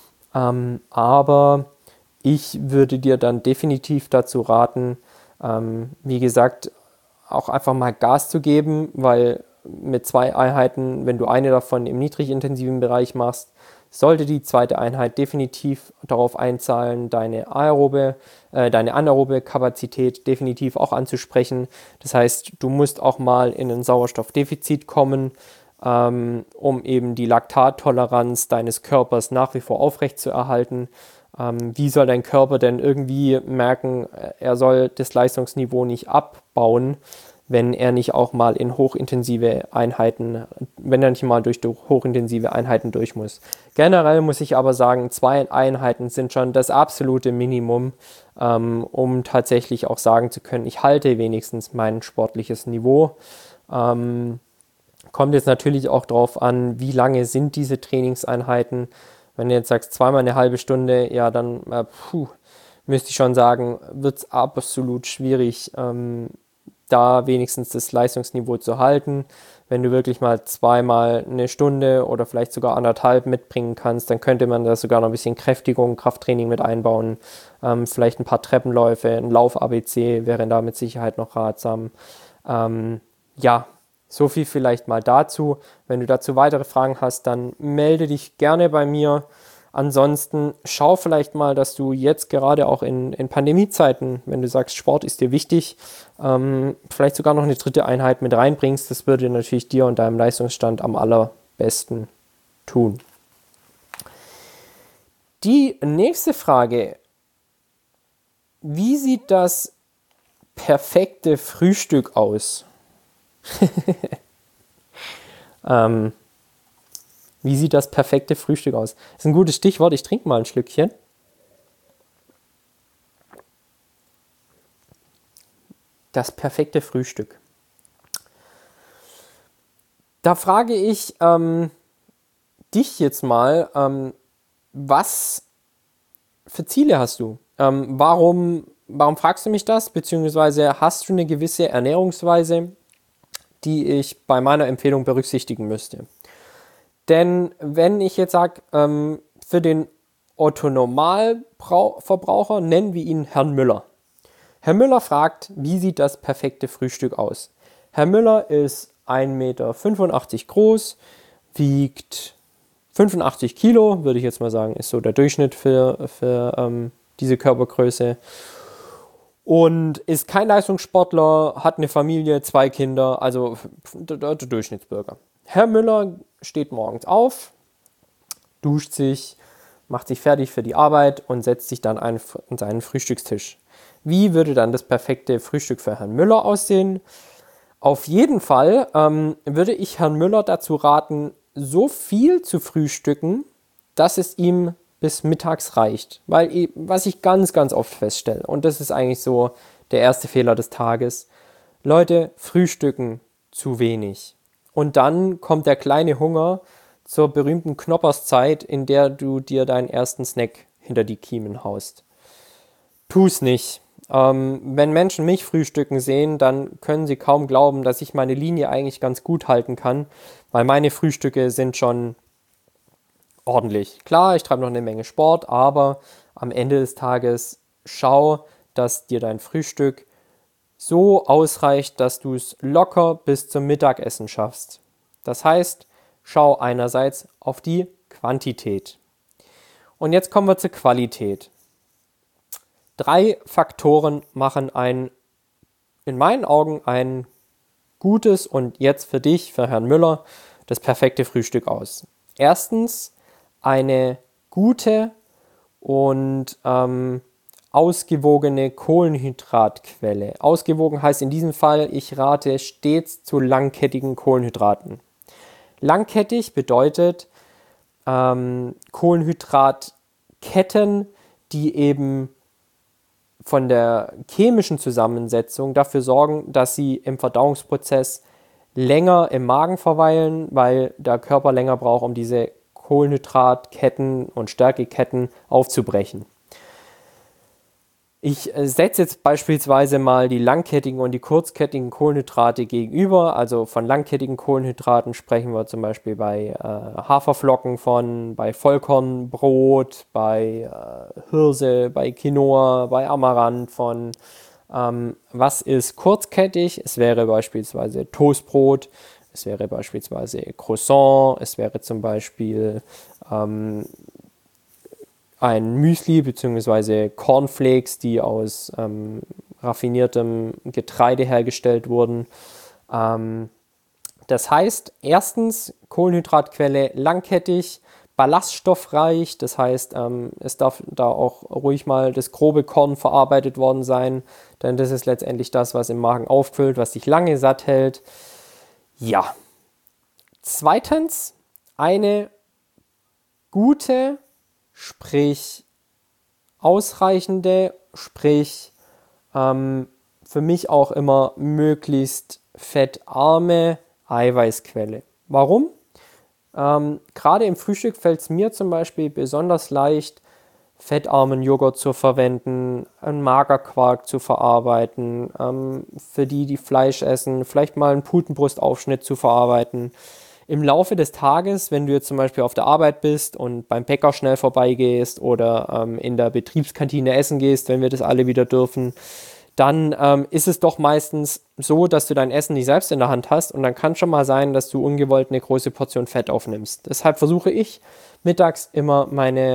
[SPEAKER 1] Aber ich würde dir dann definitiv dazu raten, wie gesagt, auch einfach mal Gas zu geben, weil mit 2 Einheiten, wenn du eine davon im niedrigintensiven Bereich machst, sollte die zweite Einheit definitiv darauf einzahlen, deine anaerobe Kapazität definitiv auch anzusprechen. Das heißt, du musst auch mal in ein Sauerstoffdefizit kommen, um eben die Laktattoleranz deines Körpers nach wie vor aufrechtzuerhalten. Wie soll dein Körper denn irgendwie merken, er soll das Leistungsniveau nicht abbauen, wenn er nicht auch mal in hochintensive Einheiten, wenn er nicht mal durch hochintensive Einheiten durch muss. Generell muss ich aber sagen, 2 Einheiten sind schon das absolute Minimum, um tatsächlich auch sagen zu können, ich halte wenigstens mein sportliches Niveau. Kommt jetzt natürlich auch darauf an, wie lange sind diese Trainingseinheiten. Wenn du jetzt sagst, 2-mal eine halbe Stunde, ja, dann müsste ich schon sagen, wird es absolut schwierig, da wenigstens das Leistungsniveau zu halten. Wenn du wirklich mal 2-mal eine Stunde oder vielleicht sogar 1,5 mitbringen kannst, dann könnte man da sogar noch ein bisschen Kräftigung, Krafttraining mit einbauen. Vielleicht ein paar Treppenläufe, ein Lauf-ABC wäre da mit Sicherheit noch ratsam. Ja, so viel vielleicht mal dazu. Wenn du dazu weitere Fragen hast, dann melde dich gerne bei mir. Ansonsten schau vielleicht mal, dass du jetzt gerade auch in Pandemiezeiten, wenn du sagst, Sport ist dir wichtig, vielleicht sogar noch eine 3. Einheit mit reinbringst. Das würde natürlich dir und deinem Leistungsstand am allerbesten tun. Die nächste Frage. Wie sieht das perfekte Frühstück aus? Wie sieht das perfekte Frühstück aus? Das ist ein gutes Stichwort. Ich trinke mal ein Schlückchen. Das perfekte Frühstück. Da frage ich dich jetzt mal, was für Ziele hast du? Warum fragst du mich das? Beziehungsweise hast du eine gewisse Ernährungsweise, die ich bei meiner Empfehlung berücksichtigen müsste? Denn wenn ich jetzt sage, für den Otto-Normalverbraucher nennen wir ihn Herrn Müller. Herr Müller fragt, wie sieht das perfekte Frühstück aus? Herr Müller ist 1,85 Meter groß, wiegt 85 Kilo, würde ich jetzt mal sagen, ist so der Durchschnitt für diese Körpergröße. Und ist kein Leistungssportler, hat eine Familie, 2 Kinder, also der Durchschnittsbürger. Herr Müller steht morgens auf, duscht sich, macht sich fertig für die Arbeit und setzt sich dann an seinen Frühstückstisch. Wie würde dann das perfekte Frühstück für Herrn Müller aussehen? Auf jeden Fall würde ich Herrn Müller dazu raten, so viel zu frühstücken, dass es ihm bis mittags reicht. Weil, was ich ganz, ganz oft feststelle, und das ist eigentlich so der erste Fehler des Tages, Leute frühstücken zu wenig. Und dann kommt der kleine Hunger zur berühmten Knopperszeit, in der du dir deinen ersten Snack hinter die Kiemen haust. Tu's nicht. Wenn Menschen mich frühstücken sehen, dann können sie kaum glauben, dass ich meine Linie eigentlich ganz gut halten kann, weil meine Frühstücke sind schon ordentlich. Klar, ich treibe noch eine Menge Sport, aber am Ende des Tages schau, dass dir dein Frühstück so ausreicht, dass du es locker bis zum Mittagessen schaffst. Das heißt, schau einerseits auf die Quantität. Und jetzt kommen wir zur Qualität. 3 Faktoren machen in meinen Augen ein gutes und jetzt für dich, für Herrn Müller, das perfekte Frühstück aus. Erstens, eine gute und ausgewogene Kohlenhydratquelle. Ausgewogen heißt in diesem Fall, ich rate stets zu langkettigen Kohlenhydraten. Langkettig bedeutet Kohlenhydratketten, die eben von der chemischen Zusammensetzung dafür sorgen, dass sie im Verdauungsprozess länger im Magen verweilen, weil der Körper länger braucht, um diese Kohlenhydratketten und Stärkeketten aufzubrechen. Ich setze jetzt beispielsweise mal die langkettigen und die kurzkettigen Kohlenhydrate gegenüber. Also von langkettigen Kohlenhydraten sprechen wir zum Beispiel bei Haferflocken bei Vollkornbrot, bei Hirse, bei Quinoa, bei Amaranth von. Was ist kurzkettig? Es wäre beispielsweise Toastbrot, es wäre beispielsweise Croissant, es wäre zum Beispiel ein Müsli bzw. Cornflakes, die aus raffiniertem Getreide hergestellt wurden. Das heißt, erstens Kohlenhydratquelle langkettig, ballaststoffreich, das heißt, es darf da auch ruhig mal das grobe Korn verarbeitet worden sein, denn das ist letztendlich das, was im Magen auffüllt, was dich lange satt hält. Ja. Zweitens, eine gute, sprich ausreichende, sprich für mich auch immer möglichst fettarme Eiweißquelle. Warum? Gerade im Frühstück fällt es mir zum Beispiel besonders leicht, fettarmen Joghurt zu verwenden, einen Magerquark zu verarbeiten, für die Fleisch essen, vielleicht mal einen Putenbrustaufschnitt zu verarbeiten. Im Laufe des Tages, wenn du jetzt zum Beispiel auf der Arbeit bist und beim Bäcker schnell vorbeigehst oder in der Betriebskantine essen gehst, wenn wir das alle wieder dürfen, dann ist es doch meistens so, dass du dein Essen nicht selbst in der Hand hast und dann kann schon mal sein, dass du ungewollt eine große Portion Fett aufnimmst. Deshalb versuche ich morgens immer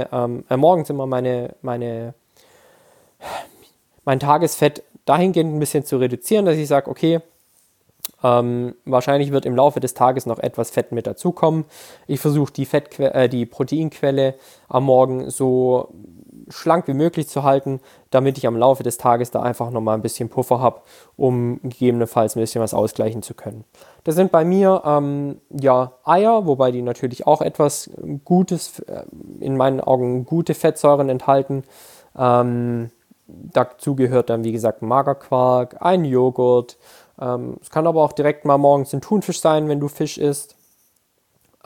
[SPEAKER 1] mein Tagesfett dahingehend ein bisschen zu reduzieren, dass ich sage, okay, wahrscheinlich wird im Laufe des Tages noch etwas Fett mit dazukommen. Ich versuche die Proteinquelle am Morgen so schlank wie möglich zu halten, damit ich am Laufe des Tages da einfach nochmal ein bisschen Puffer habe, um gegebenenfalls ein bisschen was ausgleichen zu können. Das sind bei mir Eier, wobei die natürlich auch etwas Gutes, in meinen Augen gute Fettsäuren enthalten. Dazu gehört dann wie gesagt Magerquark, ein Joghurt. Es kann aber auch direkt mal morgens ein Thunfisch sein, wenn du Fisch isst.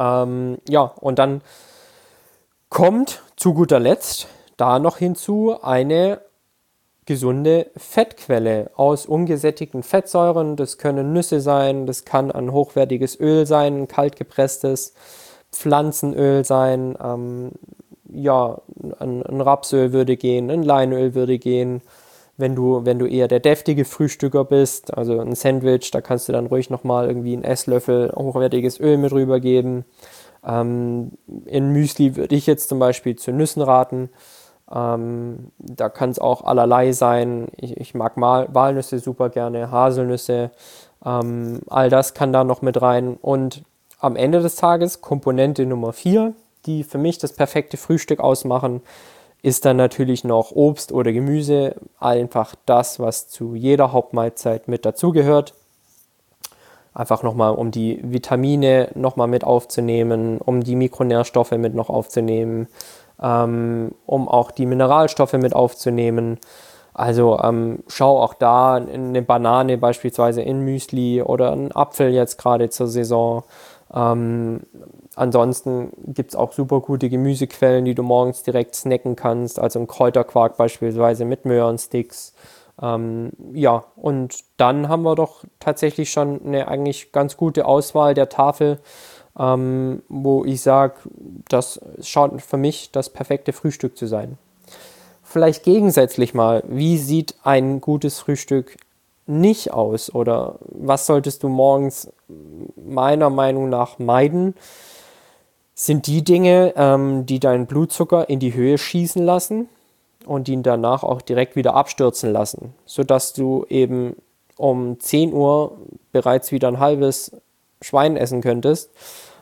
[SPEAKER 1] Ja, und dann kommt zu guter Letzt da noch hinzu eine gesunde Fettquelle aus ungesättigten Fettsäuren. Das können Nüsse sein, das kann ein hochwertiges Öl sein, ein kaltgepresstes Pflanzenöl sein, ja, ein Rapsöl würde gehen, ein Leinöl würde gehen. Wenn du eher der deftige Frühstücker bist, also ein Sandwich, da kannst du dann ruhig nochmal irgendwie einen Esslöffel hochwertiges Öl mit rübergeben. In Müsli würde ich jetzt zum Beispiel zu Nüssen raten. Da kann es auch allerlei sein. Ich mag Walnüsse super gerne, Haselnüsse. All das kann da noch mit rein. Und am Ende des Tages Komponente Nummer 4, die für mich das perfekte Frühstück ausmachen, ist dann natürlich noch Obst oder Gemüse. Einfach das, was zu jeder Hauptmahlzeit mit dazugehört. Einfach nochmal, um die Vitamine nochmal mit aufzunehmen, um die Mikronährstoffe mit noch aufzunehmen, um auch die Mineralstoffe mit aufzunehmen. Also schau auch da eine Banane beispielsweise in Müsli oder einen Apfel jetzt gerade zur Saison. Ansonsten gibt es auch super gute Gemüsequellen, die du morgens direkt snacken kannst. Also ein Kräuterquark beispielsweise mit Möhrensticks. Ja, und dann haben wir doch tatsächlich schon eine eigentlich ganz gute Auswahl der Tafel, wo ich sage, das schaut für mich das perfekte Frühstück zu sein. Vielleicht gegensätzlich mal, wie sieht ein gutes Frühstück nicht aus oder was solltest du morgens meiner Meinung nach meiden? Sind die Dinge, die deinen Blutzucker in die Höhe schießen lassen und ihn danach auch direkt wieder abstürzen lassen, sodass du eben um 10 Uhr bereits wieder ein halbes Schwein essen könntest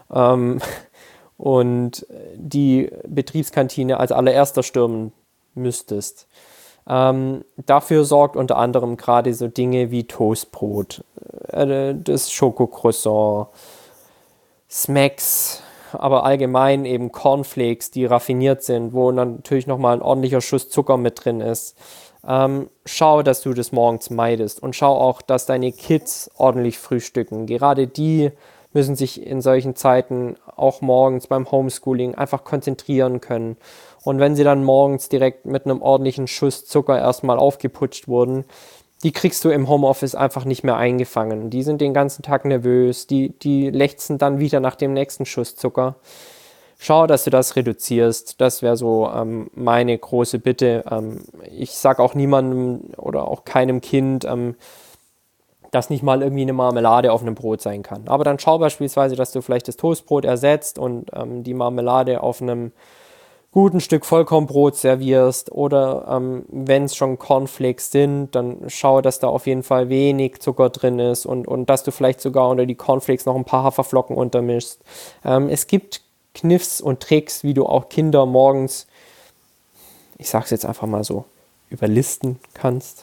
[SPEAKER 1] und die Betriebskantine als allererster stürmen müsstest. Dafür sorgt unter anderem gerade so Dinge wie Toastbrot, das Schokocroissant, Smacks, aber allgemein eben Cornflakes, die raffiniert sind, wo natürlich nochmal ein ordentlicher Schuss Zucker mit drin ist. Schau, dass du das morgens meidest und schau auch, dass deine Kids ordentlich frühstücken. Gerade die müssen sich in solchen Zeiten auch morgens beim Homeschooling einfach konzentrieren können. Und wenn sie dann morgens direkt mit einem ordentlichen Schuss Zucker erstmal aufgeputscht wurden, die kriegst du im Homeoffice einfach nicht mehr eingefangen. Die sind den ganzen Tag nervös, die lechzen dann wieder nach dem nächsten Schuss Zucker. Schau, dass du das reduzierst. Das wäre so meine große Bitte. Ich sage auch niemandem oder auch keinem Kind, dass nicht mal irgendwie eine Marmelade auf einem Brot sein kann. Aber dann schau beispielsweise, dass du vielleicht das Toastbrot ersetzt und die Marmelade auf einem guten Stück Vollkornbrot servierst oder wenn es schon Cornflakes sind, dann schau, dass da auf jeden Fall wenig Zucker drin ist und dass du vielleicht sogar unter die Cornflakes noch ein paar Haferflocken untermischst. Es gibt Kniffs und Tricks, wie du auch Kinder morgens, ich sag's jetzt einfach mal so, überlisten kannst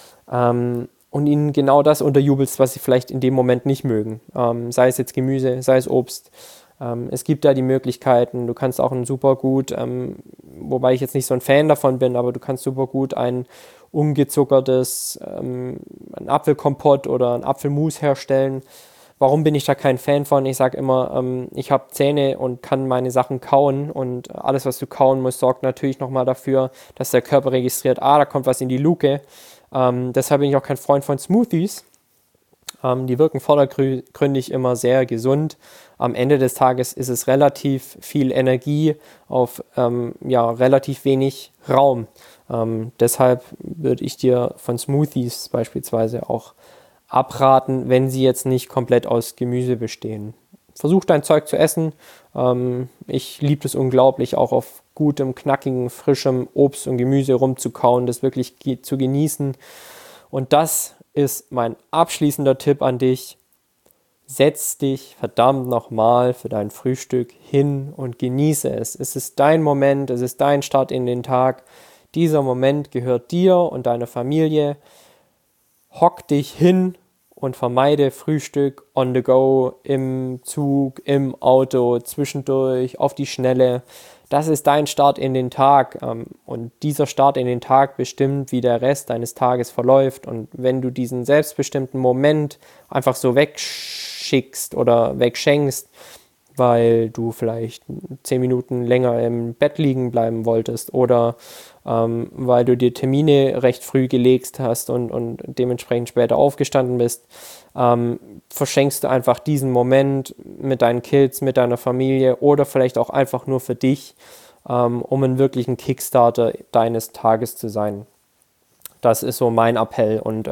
[SPEAKER 1] und ihnen genau das unterjubelst, was sie vielleicht in dem Moment nicht mögen. Sei es jetzt Gemüse, sei es Obst. Es gibt da die Möglichkeiten, du kannst auch ein super gut, wobei ich jetzt nicht so ein Fan davon bin, aber du kannst super gut ein ungezuckertes ein Apfelkompott oder ein Apfelmus herstellen. Warum bin ich da kein Fan von? Ich sage immer, ich habe Zähne und kann meine Sachen kauen und alles, was du kauen musst, sorgt natürlich nochmal dafür, dass der Körper registriert, da kommt was in die Luke. Deshalb bin ich auch kein Freund von Smoothies. Die wirken vordergründig immer sehr gesund. Am Ende des Tages ist es relativ viel Energie auf relativ wenig Raum. Deshalb würde ich dir von Smoothies beispielsweise auch abraten, wenn sie jetzt nicht komplett aus Gemüse bestehen. Versuch dein Zeug zu essen. Ich liebe es unglaublich, auch auf gutem, knackigen, frischem Obst und Gemüse rumzukauen, das wirklich zu genießen. Und das ist mein abschließender Tipp an dich. Setz dich verdammt nochmal für dein Frühstück hin und genieße es. Es ist dein Moment, es ist dein Start in den Tag. Dieser Moment gehört dir und deiner Familie. Hock dich hin und vermeide Frühstück on the go, im Zug, im Auto, zwischendurch, auf die Schnelle. Das ist dein Start in den Tag und dieser Start in den Tag bestimmt, wie der Rest deines Tages verläuft. Und wenn du diesen selbstbestimmten Moment einfach so wegschickst oder wegschenkst, weil du vielleicht 10 Minuten länger im Bett liegen bleiben wolltest oder weil du dir Termine recht früh gelegt hast und dementsprechend später aufgestanden bist, verschenkst du einfach diesen Moment mit deinen Kids, mit deiner Familie oder vielleicht auch einfach nur für dich, um einen wirklichen Kickstarter deines Tages zu sein. Das ist so mein Appell und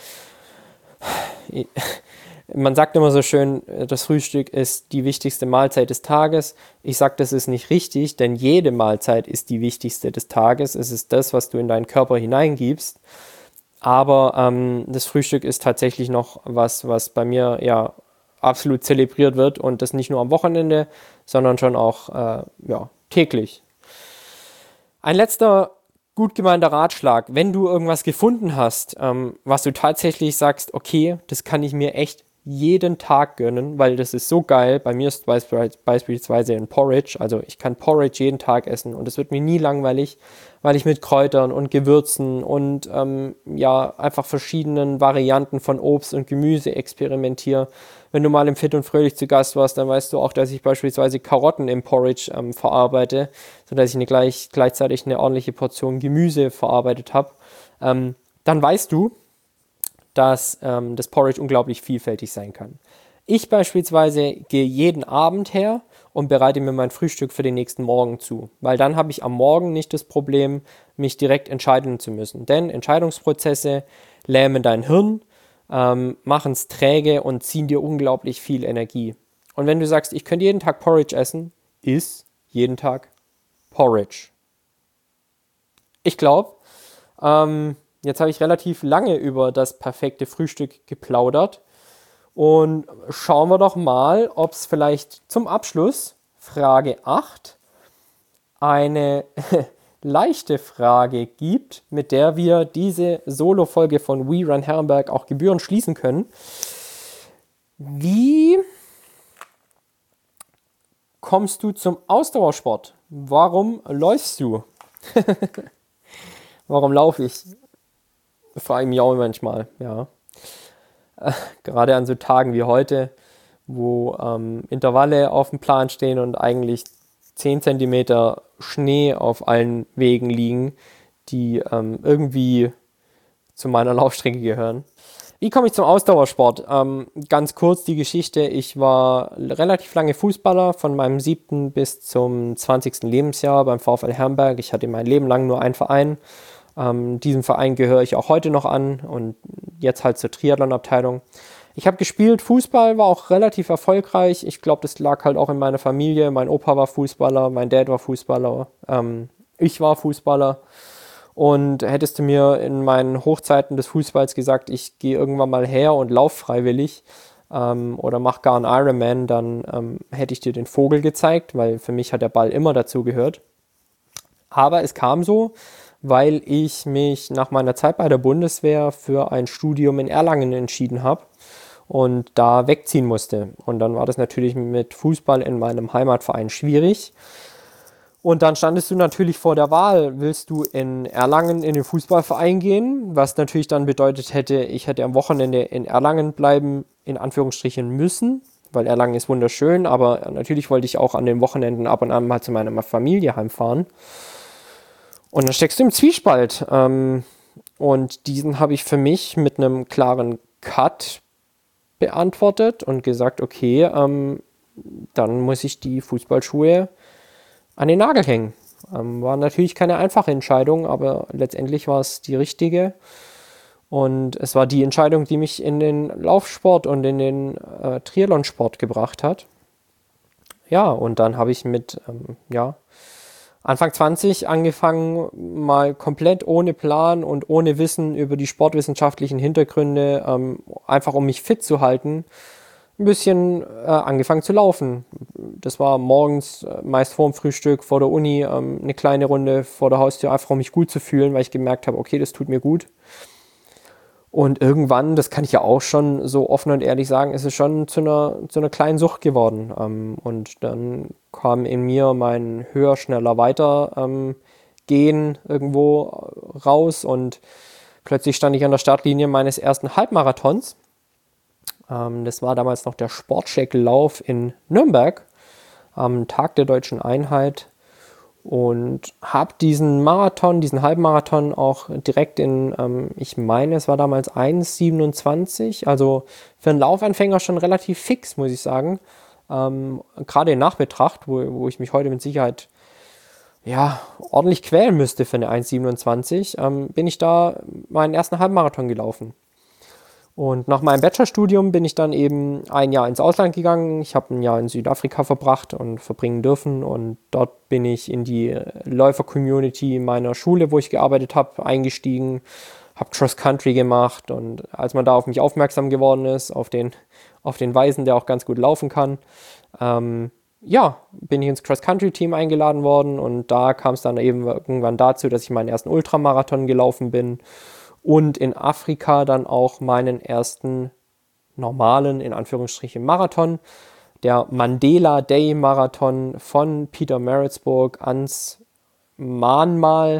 [SPEAKER 1] man sagt immer so schön, das Frühstück ist die wichtigste Mahlzeit des Tages. Ich sage, das ist nicht richtig, denn jede Mahlzeit ist die wichtigste des Tages. Es ist das, was du in deinen Körper hineingibst. Aber das Frühstück ist tatsächlich noch was bei mir ja absolut zelebriert wird und das nicht nur am Wochenende, sondern schon auch täglich. Ein letzter gut gemeinter Ratschlag, wenn du irgendwas gefunden hast, was du tatsächlich sagst, okay, das kann ich mir echt jeden Tag gönnen, weil das ist so geil. Bei mir ist beispielsweise ein Porridge, also ich kann Porridge jeden Tag essen und es wird mir nie langweilig, weil ich mit Kräutern und Gewürzen und einfach verschiedenen Varianten von Obst und Gemüse experimentiere. Wenn du mal im Fit und Fröhlich zu Gast warst, dann weißt du auch, dass ich beispielsweise Karotten im Porridge verarbeite, sodass ich gleichzeitig eine ordentliche Portion Gemüse verarbeitet habe. Dann weißt du, dass das Porridge unglaublich vielfältig sein kann. Ich beispielsweise gehe jeden Abend her und bereite mir mein Frühstück für den nächsten Morgen zu, weil dann habe ich am Morgen nicht das Problem, mich direkt entscheiden zu müssen. Denn Entscheidungsprozesse lähmen dein Hirn, machen es träge und ziehen dir unglaublich viel Energie. Und wenn du sagst, ich könnte jeden Tag Porridge essen, iss jeden Tag Porridge. Ich glaube, jetzt habe ich relativ lange über das perfekte Frühstück geplaudert und schauen wir doch mal, ob es vielleicht zum Abschluss, Frage 8, eine leichte Frage gibt, mit der wir diese Solo-Folge von We Run Herrenberg auch gebührend schließen können. Wie kommst du zum Ausdauersport? Warum läufst du? Warum laufe ich? Frage ich mich auch manchmal, ja. Gerade an so Tagen wie heute, wo Intervalle auf dem Plan stehen und eigentlich 10 Zentimeter Schnee auf allen Wegen liegen, die irgendwie zu meiner Laufstrecke gehören. Wie komme ich zum Ausdauersport? Ganz kurz die Geschichte. Ich war relativ lange Fußballer, von meinem 7. bis zum 20. Lebensjahr beim VfL Herrenberg. Ich hatte mein Leben lang nur einen Verein. Diesem Verein gehöre ich auch heute noch an und jetzt halt zur Triathlon-Abteilung. Ich habe gespielt, Fußball, war auch relativ erfolgreich. Ich glaube, das lag halt auch in meiner Familie. Mein Opa war Fußballer, mein Dad war Fußballer, ich war Fußballer. Und hättest du mir in meinen Hochzeiten des Fußballs gesagt, ich gehe irgendwann mal her und laufe freiwillig oder mach gar einen Ironman, dann hätte ich dir den Vogel gezeigt, weil für mich hat der Ball immer dazu gehört. Aber es kam so, weil ich mich nach meiner Zeit bei der Bundeswehr für ein Studium in Erlangen entschieden habe und da wegziehen musste. Und dann war das natürlich mit Fußball in meinem Heimatverein schwierig. Und dann standest du natürlich vor der Wahl, willst du in Erlangen in den Fußballverein gehen, was natürlich dann bedeutet hätte, ich hätte am Wochenende in Erlangen bleiben, in Anführungsstrichen müssen, weil Erlangen ist wunderschön, aber natürlich wollte ich auch an den Wochenenden ab und an mal zu meiner Familie heimfahren. Und dann steckst du im Zwiespalt. Und diesen habe ich für mich mit einem klaren Cut beantwortet und gesagt, okay, dann muss ich die Fußballschuhe an den Nagel hängen. War natürlich keine einfache Entscheidung, aber letztendlich war es die richtige. Und es war die Entscheidung, die mich in den Laufsport und in den Triathlonsport gebracht hat. Ja, und dann habe ich mit Anfang 20 angefangen, mal komplett ohne Plan und ohne Wissen über die sportwissenschaftlichen Hintergründe, einfach um mich fit zu halten, ein bisschen angefangen zu laufen. Das war morgens meist vor dem Frühstück, vor der Uni, eine kleine Runde vor der Haustür, einfach um mich gut zu fühlen, weil ich gemerkt habe, okay, das tut mir gut. Und irgendwann, das kann ich ja auch schon so offen und ehrlich sagen, ist es schon zu einer kleinen Sucht geworden. Und dann kam in mir mein höher, schneller, weiter gehen irgendwo raus und plötzlich stand ich an der Startlinie meines ersten Halbmarathons. Das war damals noch der Sportcheck-Lauf in Nürnberg. am Tag der Deutschen Einheit und habe diesen Halbmarathon auch direkt ich meine, es war damals 1,27, also für einen Laufanfänger schon relativ fix, muss ich sagen. Gerade in Nachbetracht, wo ich mich heute mit Sicherheit ordentlich quälen müsste für eine 1,27, bin ich da meinen ersten Halbmarathon gelaufen. Und nach meinem Bachelorstudium bin ich dann eben ein Jahr ins Ausland gegangen. Ich habe ein Jahr in Südafrika verbracht und verbringen dürfen. Und dort bin ich in die Läufer-Community meiner Schule, wo ich gearbeitet habe, eingestiegen, habe Cross-Country gemacht. Und als man da auf mich aufmerksam geworden ist, auf den Weisen, der auch ganz gut laufen kann, bin ich ins Cross-Country-Team eingeladen worden. Und da kam es dann eben irgendwann dazu, dass ich meinen ersten Ultramarathon gelaufen bin. Und in Afrika dann auch meinen ersten normalen, in Anführungsstrichen, Marathon, der Mandela Day Marathon von Pietermaritzburg ans Mahnmal,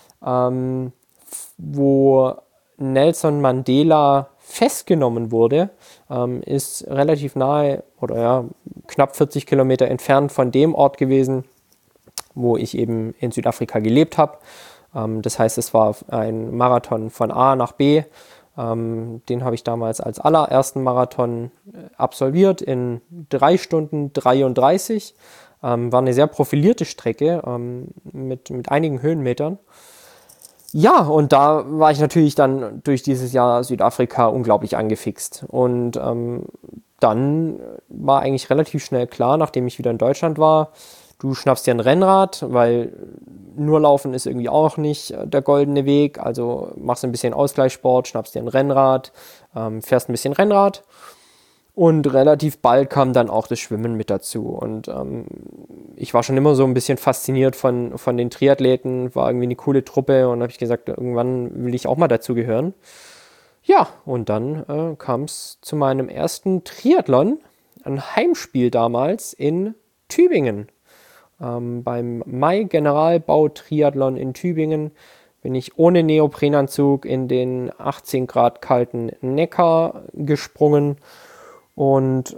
[SPEAKER 1] wo Nelson Mandela festgenommen wurde, ist relativ nahe oder knapp 40 Kilometer entfernt von dem Ort gewesen, wo ich eben in Südafrika gelebt habe. Das heißt, es war ein Marathon von A nach B. Den habe ich damals als allerersten Marathon absolviert in 3 Stunden 33. War eine sehr profilierte Strecke mit einigen Höhenmetern. Ja, und da war ich natürlich dann durch dieses Jahr Südafrika unglaublich angefixt. Und dann war eigentlich relativ schnell klar, nachdem ich wieder in Deutschland war, du schnappst dir ein Rennrad, weil nur Laufen ist irgendwie auch nicht der goldene Weg. Also machst ein bisschen Ausgleichssport, schnappst dir ein Rennrad, fährst ein bisschen Rennrad. Und relativ bald kam dann auch das Schwimmen mit dazu. Und ich war schon immer so ein bisschen fasziniert von den Triathleten, war irgendwie eine coole Truppe und habe ich gesagt, irgendwann will ich auch mal dazugehören. Ja, und dann kam es zu meinem ersten Triathlon, ein Heimspiel damals in Tübingen. Beim Mai-Generalbau-Triathlon in Tübingen bin ich ohne Neoprenanzug in den 18 Grad kalten Neckar gesprungen und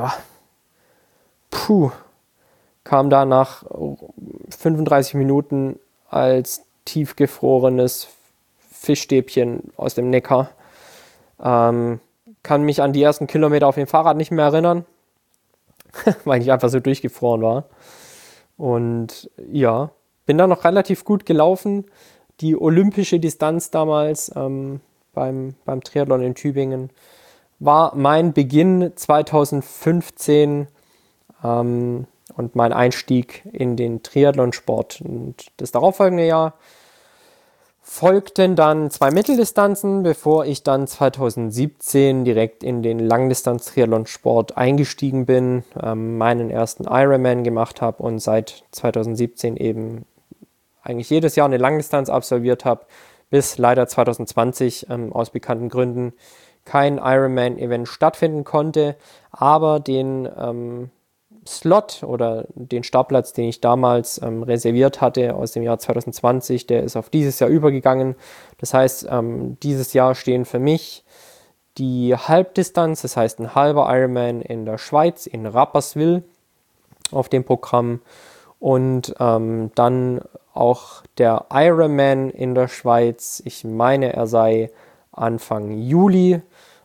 [SPEAKER 1] kam da nach 35 Minuten als tiefgefrorenes Fischstäbchen aus dem Neckar. Kann mich an die ersten Kilometer auf dem Fahrrad nicht mehr erinnern, weil ich einfach so durchgefroren war. Und bin dann noch relativ gut gelaufen. Die olympische Distanz damals beim Triathlon in Tübingen war mein Beginn 2015 und mein Einstieg in den Triathlonsport. Und das darauffolgende Jahr folgten dann 2 Mitteldistanzen, bevor ich dann 2017 direkt in den Langdistanz-Triathlonsport eingestiegen bin, meinen ersten Ironman gemacht habe und seit 2017 eben eigentlich jedes Jahr eine Langdistanz absolviert habe, bis leider 2020 aus bekannten Gründen kein Ironman-Event stattfinden konnte, aber den Slot oder den Startplatz, den ich damals reserviert hatte aus dem Jahr 2020, der ist auf dieses Jahr übergegangen. Das heißt, dieses Jahr stehen für mich die Halbdistanz, das heißt ein halber Ironman in der Schweiz, in Rapperswil auf dem Programm und dann auch der Ironman in der Schweiz. Ich meine, er sei Anfang Juli.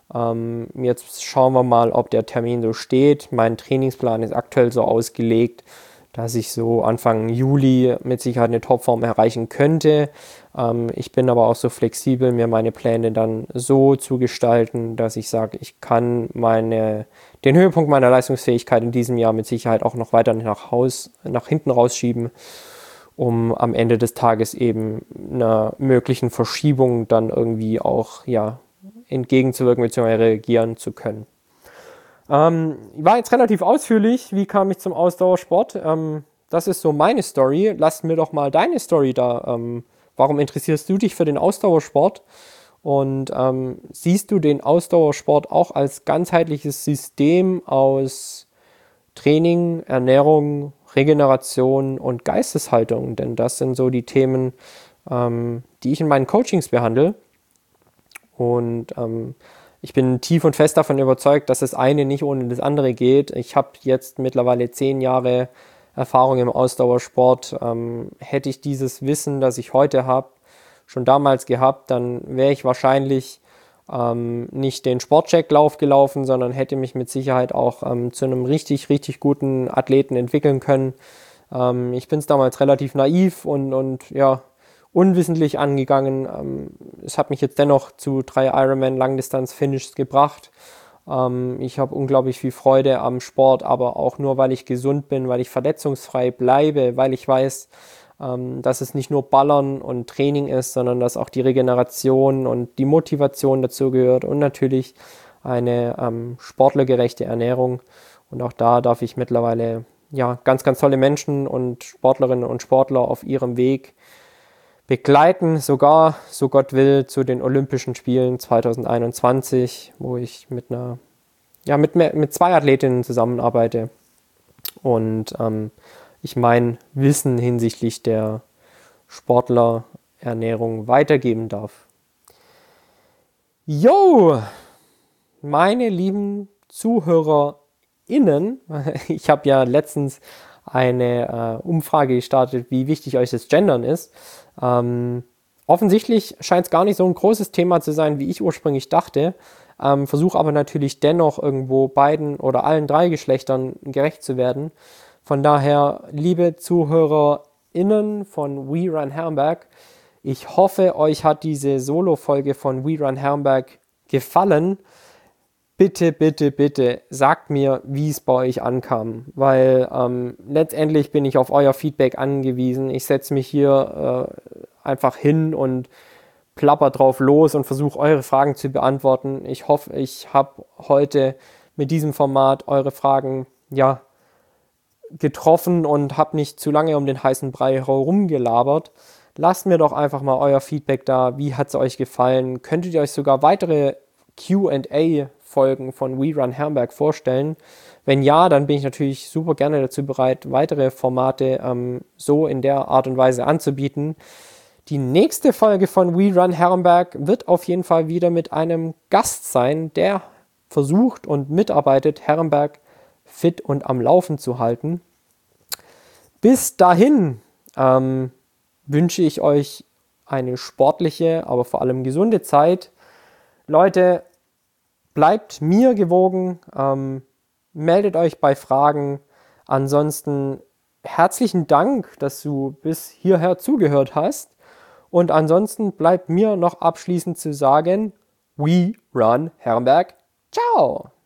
[SPEAKER 1] Jetzt schauen wir mal, ob der Termin so steht. Mein Trainingsplan ist aktuell so ausgelegt, dass ich so Anfang Juli mit Sicherheit eine Topform erreichen könnte. Ich bin aber auch so flexibel, mir meine Pläne dann so zu gestalten, dass ich sage, ich kann den Höhepunkt meiner Leistungsfähigkeit in diesem Jahr mit Sicherheit auch noch weiter nach hinten rausschieben, um am Ende des Tages eben einer möglichen Verschiebung dann irgendwie auch entgegenzuwirken bzw. reagieren zu können. War jetzt relativ ausführlich. Wie kam ich zum Ausdauersport? Das ist so meine Story. Lass mir doch mal deine Story da. Warum interessierst du dich für den Ausdauersport? Und siehst du den Ausdauersport auch als ganzheitliches System aus Training, Ernährung, Regeneration und Geisteshaltung? Denn das sind so die Themen, die ich in meinen Coachings behandle. Und ich bin tief und fest davon überzeugt, dass das eine nicht ohne das andere geht. Ich habe jetzt mittlerweile 10 Jahre Erfahrung im Ausdauersport. Hätte ich dieses Wissen, das ich heute habe, schon damals gehabt, dann wäre ich wahrscheinlich nicht den Sportchecklauf gelaufen, sondern hätte mich mit Sicherheit auch zu einem richtig, richtig guten Athleten entwickeln können. Ich bin es damals relativ naiv und ja, unwissentlich angegangen. Es hat mich jetzt dennoch zu 3 Ironman Langdistanz-Finishes gebracht. Ich habe unglaublich viel Freude am Sport, aber auch nur, weil ich gesund bin, weil ich verletzungsfrei bleibe, weil ich weiß, dass es nicht nur Ballern und Training ist, sondern dass auch die Regeneration und die Motivation dazu gehört und natürlich eine sportlergerechte Ernährung. Und auch da darf ich mittlerweile ja, ganz, ganz tolle Menschen und Sportlerinnen und Sportler auf ihrem Weg begleiten, sogar, so Gott will, zu den Olympischen Spielen 2021, wo ich mit 2 Athletinnen zusammenarbeite und ich mein Wissen hinsichtlich der Sportlerernährung weitergeben darf. Jo, meine lieben ZuhörerInnen, ich habe ja letztens eine Umfrage gestartet, wie wichtig euch das Gendern ist. Offensichtlich scheint es gar nicht so ein großes Thema zu sein, wie ich ursprünglich dachte. Versuche aber natürlich dennoch irgendwo beiden oder allen 3 Geschlechtern gerecht zu werden. Von daher, liebe ZuhörerInnen von We Run Herrenberg, ich hoffe, euch hat diese Solo-Folge von We Run Herrenberg gefallen. Bitte, bitte, bitte sagt mir, wie es bei euch ankam, weil letztendlich bin ich auf euer Feedback angewiesen. Ich setze mich hier einfach hin und plapper drauf los und versuche eure Fragen zu beantworten. Ich hoffe, ich habe heute mit diesem Format eure Fragen ja getroffen und habe nicht zu lange um den heißen Brei herumgelabert. Lasst mir doch einfach mal euer Feedback da. Wie hat es euch gefallen? Könntet ihr euch sogar weitere Q&A-Folgen von We Run Herrenberg vorstellen? Wenn ja, dann bin ich natürlich super gerne dazu bereit, weitere Formate so in der Art und Weise anzubieten. Die nächste Folge von We Run Herrenberg wird auf jeden Fall wieder mit einem Gast sein, der versucht und mitarbeitet, Herrenberg fit und am Laufen zu halten. Bis dahin wünsche ich euch eine sportliche, aber vor allem gesunde Zeit. Leute, bleibt mir gewogen, meldet euch bei Fragen. Ansonsten herzlichen Dank, dass du bis hierher zugehört hast. Und ansonsten bleibt mir noch abschließend zu sagen, We Run Herrenberg. Ciao!